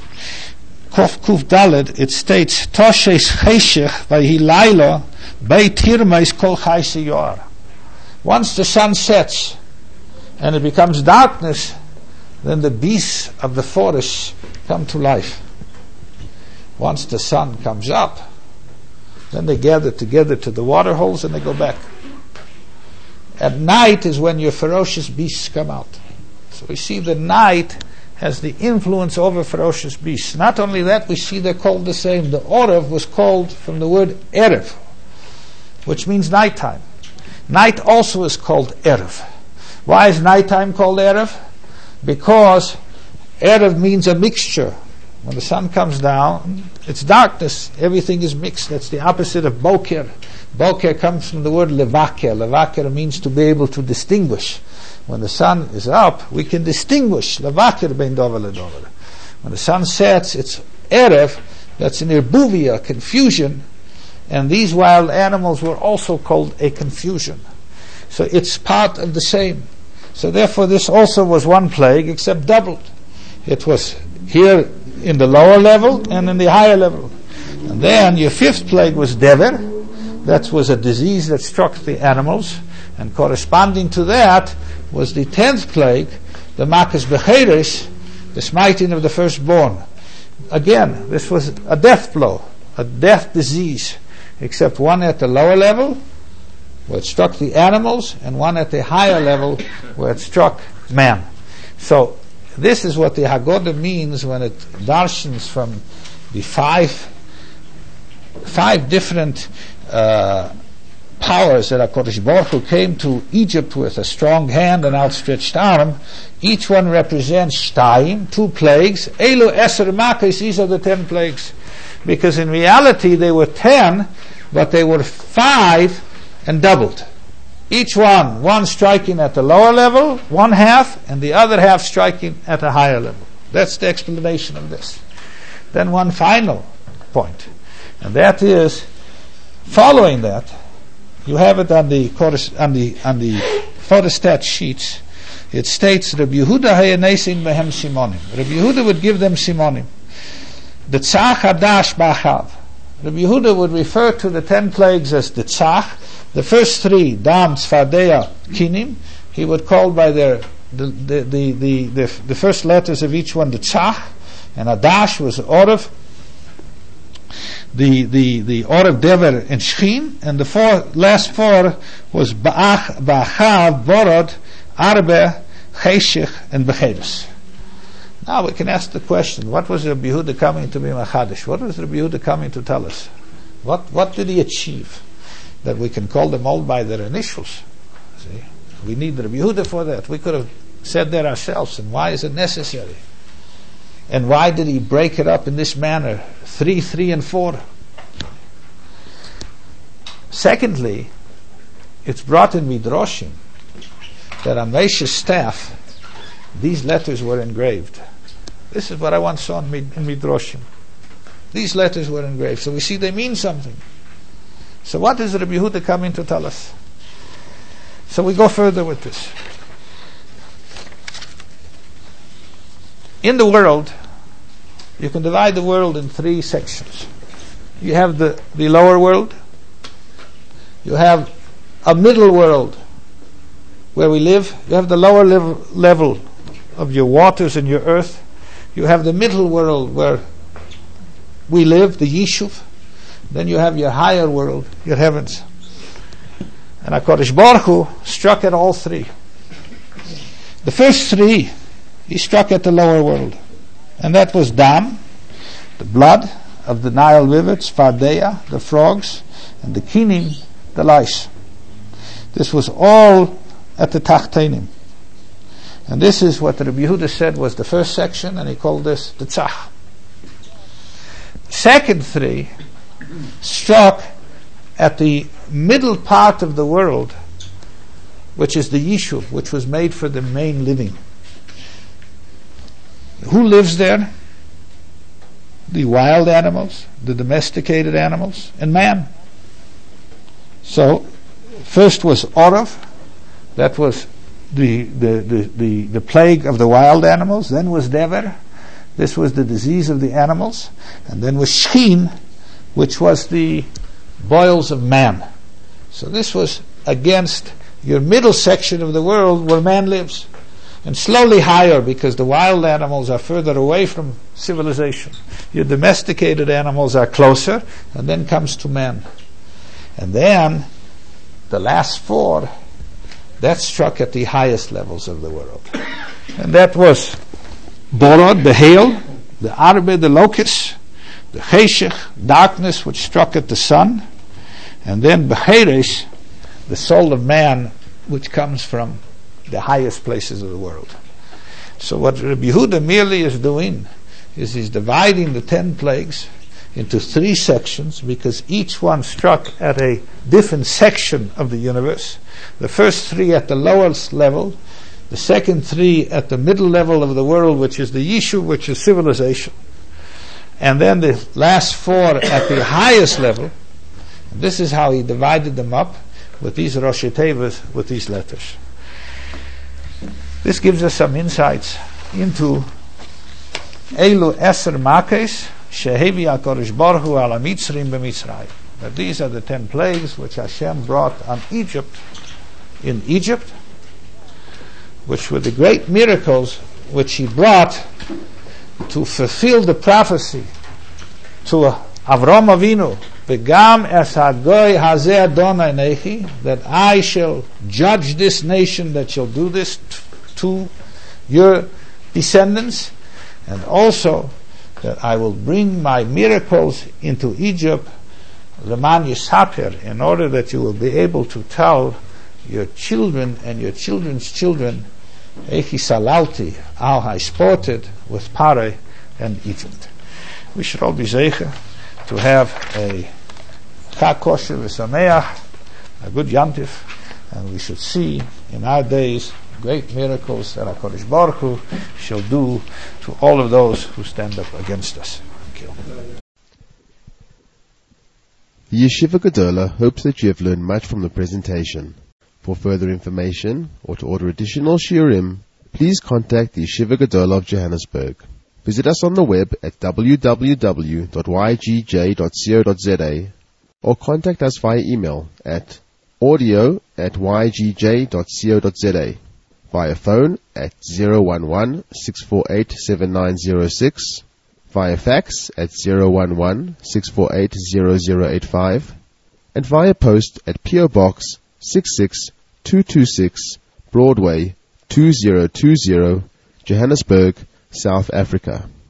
Kof Kuf Daled, it states, Toshes Cheshech vayhi laila bei tirmeis kol chayse yor. Once the sun sets and it becomes darkness, then the beasts of the forest come to life. Once the sun comes up, then they gather together to the water holes and they go back. At night is when your ferocious beasts come out. So we see the night has the influence over ferocious beasts. Not only that, we see they're called the same. The Orev was called from the word Erev, which means nighttime. Night also is called Erev. Why is nighttime called Erev? Because Erev means a mixture. When the sun comes down, it's darkness. Everything is mixed. That's the opposite of Boker. Boker comes from the word Levaker. Levaker means to be able to distinguish. When the sun is up, we can distinguish. Levaker bein dover ledover. When the sun sets, it's Erev. That's an irbuvia, confusion. And these wild animals were also called a confusion. So it's part of the same. So therefore this also was one plague, except doubled. It was here in the lower level and in the higher level. And then your fifth plague was Dever. That was a disease that struck the animals. And corresponding to that was the 10th plague, the Makas Becheres, the smiting of the firstborn. Again, this was a death blow, a death disease, except one at the lower level, where it struck the animals, and one at the higher level, where it struck man. So, this is what the Haggadah means when it darshans from the five different powers that HaKadosh Baruch Hu came to Egypt with a strong hand and outstretched arm. Each one represents Shtayim, 2 plagues. Elu Eser Makos, these are the 10 plagues. Because in reality they were 10, but they were 5 and doubled. Each one striking at the lower level, one half, and the other half striking at a higher level. That's the explanation of this. Then one final point, and that is, following that, you have it on the photostat sheets. It states, Rabbi Yehuda hayanesin behem simonim. Rabbi Yehuda would give them simonim. The tzach hadash b'achav. Rabbi Yehuda would refer to the 10 plagues as the tzach. The first 3, Dam, Tzfadeya, Kinim, he would call by the first letters of each one the tzach, and Adash was Orev, the Orev Dever and Shchin, and the last 4 was Ba'ach, Ba'achav, Borod, Arbe, Cheshech, and Becheres. Now we can ask the question, what was Rabbi Yehuda coming to be Machadish? What was Rabbi Yehuda coming to tell us? What did he achieve? That we can call them all by their initials. See? We need Rabbi Yehuda for that. We could have said that ourselves. And why is it necessary? And why did he break it up in this manner? 3, 3, and 4. Secondly, it's brought in Midrashim that on Moshe's staff, these letters were engraved. This is what I once saw in Midrashim. These letters were engraved. So we see they mean something. So what is Rabbi Yehuda coming to tell us? So we go further with this. In the world, you can divide the world in 3 sections. You have the lower world. You have a middle world where we live. You have the lower level of your waters and your earth. You have the middle world where we live, the Yishuv. Then you have your higher world, your heavens. And HaKadosh Baruch Hu struck at all 3. The first 3, he struck at the lower world. And that was Dam, the blood of the Nile River, Tzfadeya, the frogs, and the Kinim, the lice. This was all at the Tachtenim. And this is what Rabbi Yehuda said was the first section, and he called this the Tzach. Second 3 struck at the middle part of the world, which is the Yishuv, which was made for the main living. Who lives there? The wild animals, the domesticated animals, and man. So, first was Orav, that was the plague of the wild animals. Then was Dever, this was the disease of the animals. And then was Shechin, which was the boils of man. So this was against your middle section of the world where man lives. And slowly higher, because the wild animals are further away from civilization. Your domesticated animals are closer, and then comes to man. And then the last four, that struck at the highest levels of the world. And that was Borod, the hail, the Arbe, the locust, the Cheshech, darkness, which struck at the sun, and then Becheres, the soul of man, which comes from the highest places of the world. So what Rabbi Yehuda merely is doing is he's dividing the 10 plagues into 3 sections, because each one struck at a different section of the universe. The first 3 at the lowest level, the second 3 at the middle level of the world, which is the Yishuv, which is civilization, and then the last 4 at the highest level. And this is how he divided them up, with these Rosh Tevas, with these letters. This gives us some insights into Elu Eser Makes Shehevi HaKadosh Baruch Hu Ala Mitzrim B'Mitzrayim. That these are the 10 plagues which Hashem brought on Egypt, in Egypt, which were the great miracles which He brought to fulfill the prophecy to Avram Avinu, V'gam es hagoy hazeh Adonai nechi, that I shall judge this nation that shall do this to your descendants, and also that I will bring my miracles into Egypt, Leman Yisaper, in order that you will be able to tell your children and your children's children, Echi Salalti, how I sported with Pare and Egypt. We should all be zeicha to have a Chag Kosher V'Sameach, a good Yantif, and we should see in our days great miracles that HaKadosh Baruch Hu shall do to all of those who stand up against us. Thank you. The Yeshiva Gedola hopes that you have learned much from the presentation. For further information or to order additional shiurim, please contact the Yeshiva Gedola of Johannesburg. Visit us on the web at www.ygj.co.za or contact us via email at audio@ygj.co.za, via phone at 011-648-7906, via fax at 011-648-0085, and via post at P.O. Box 66226 Broadway 2020, Johannesburg, South Africa.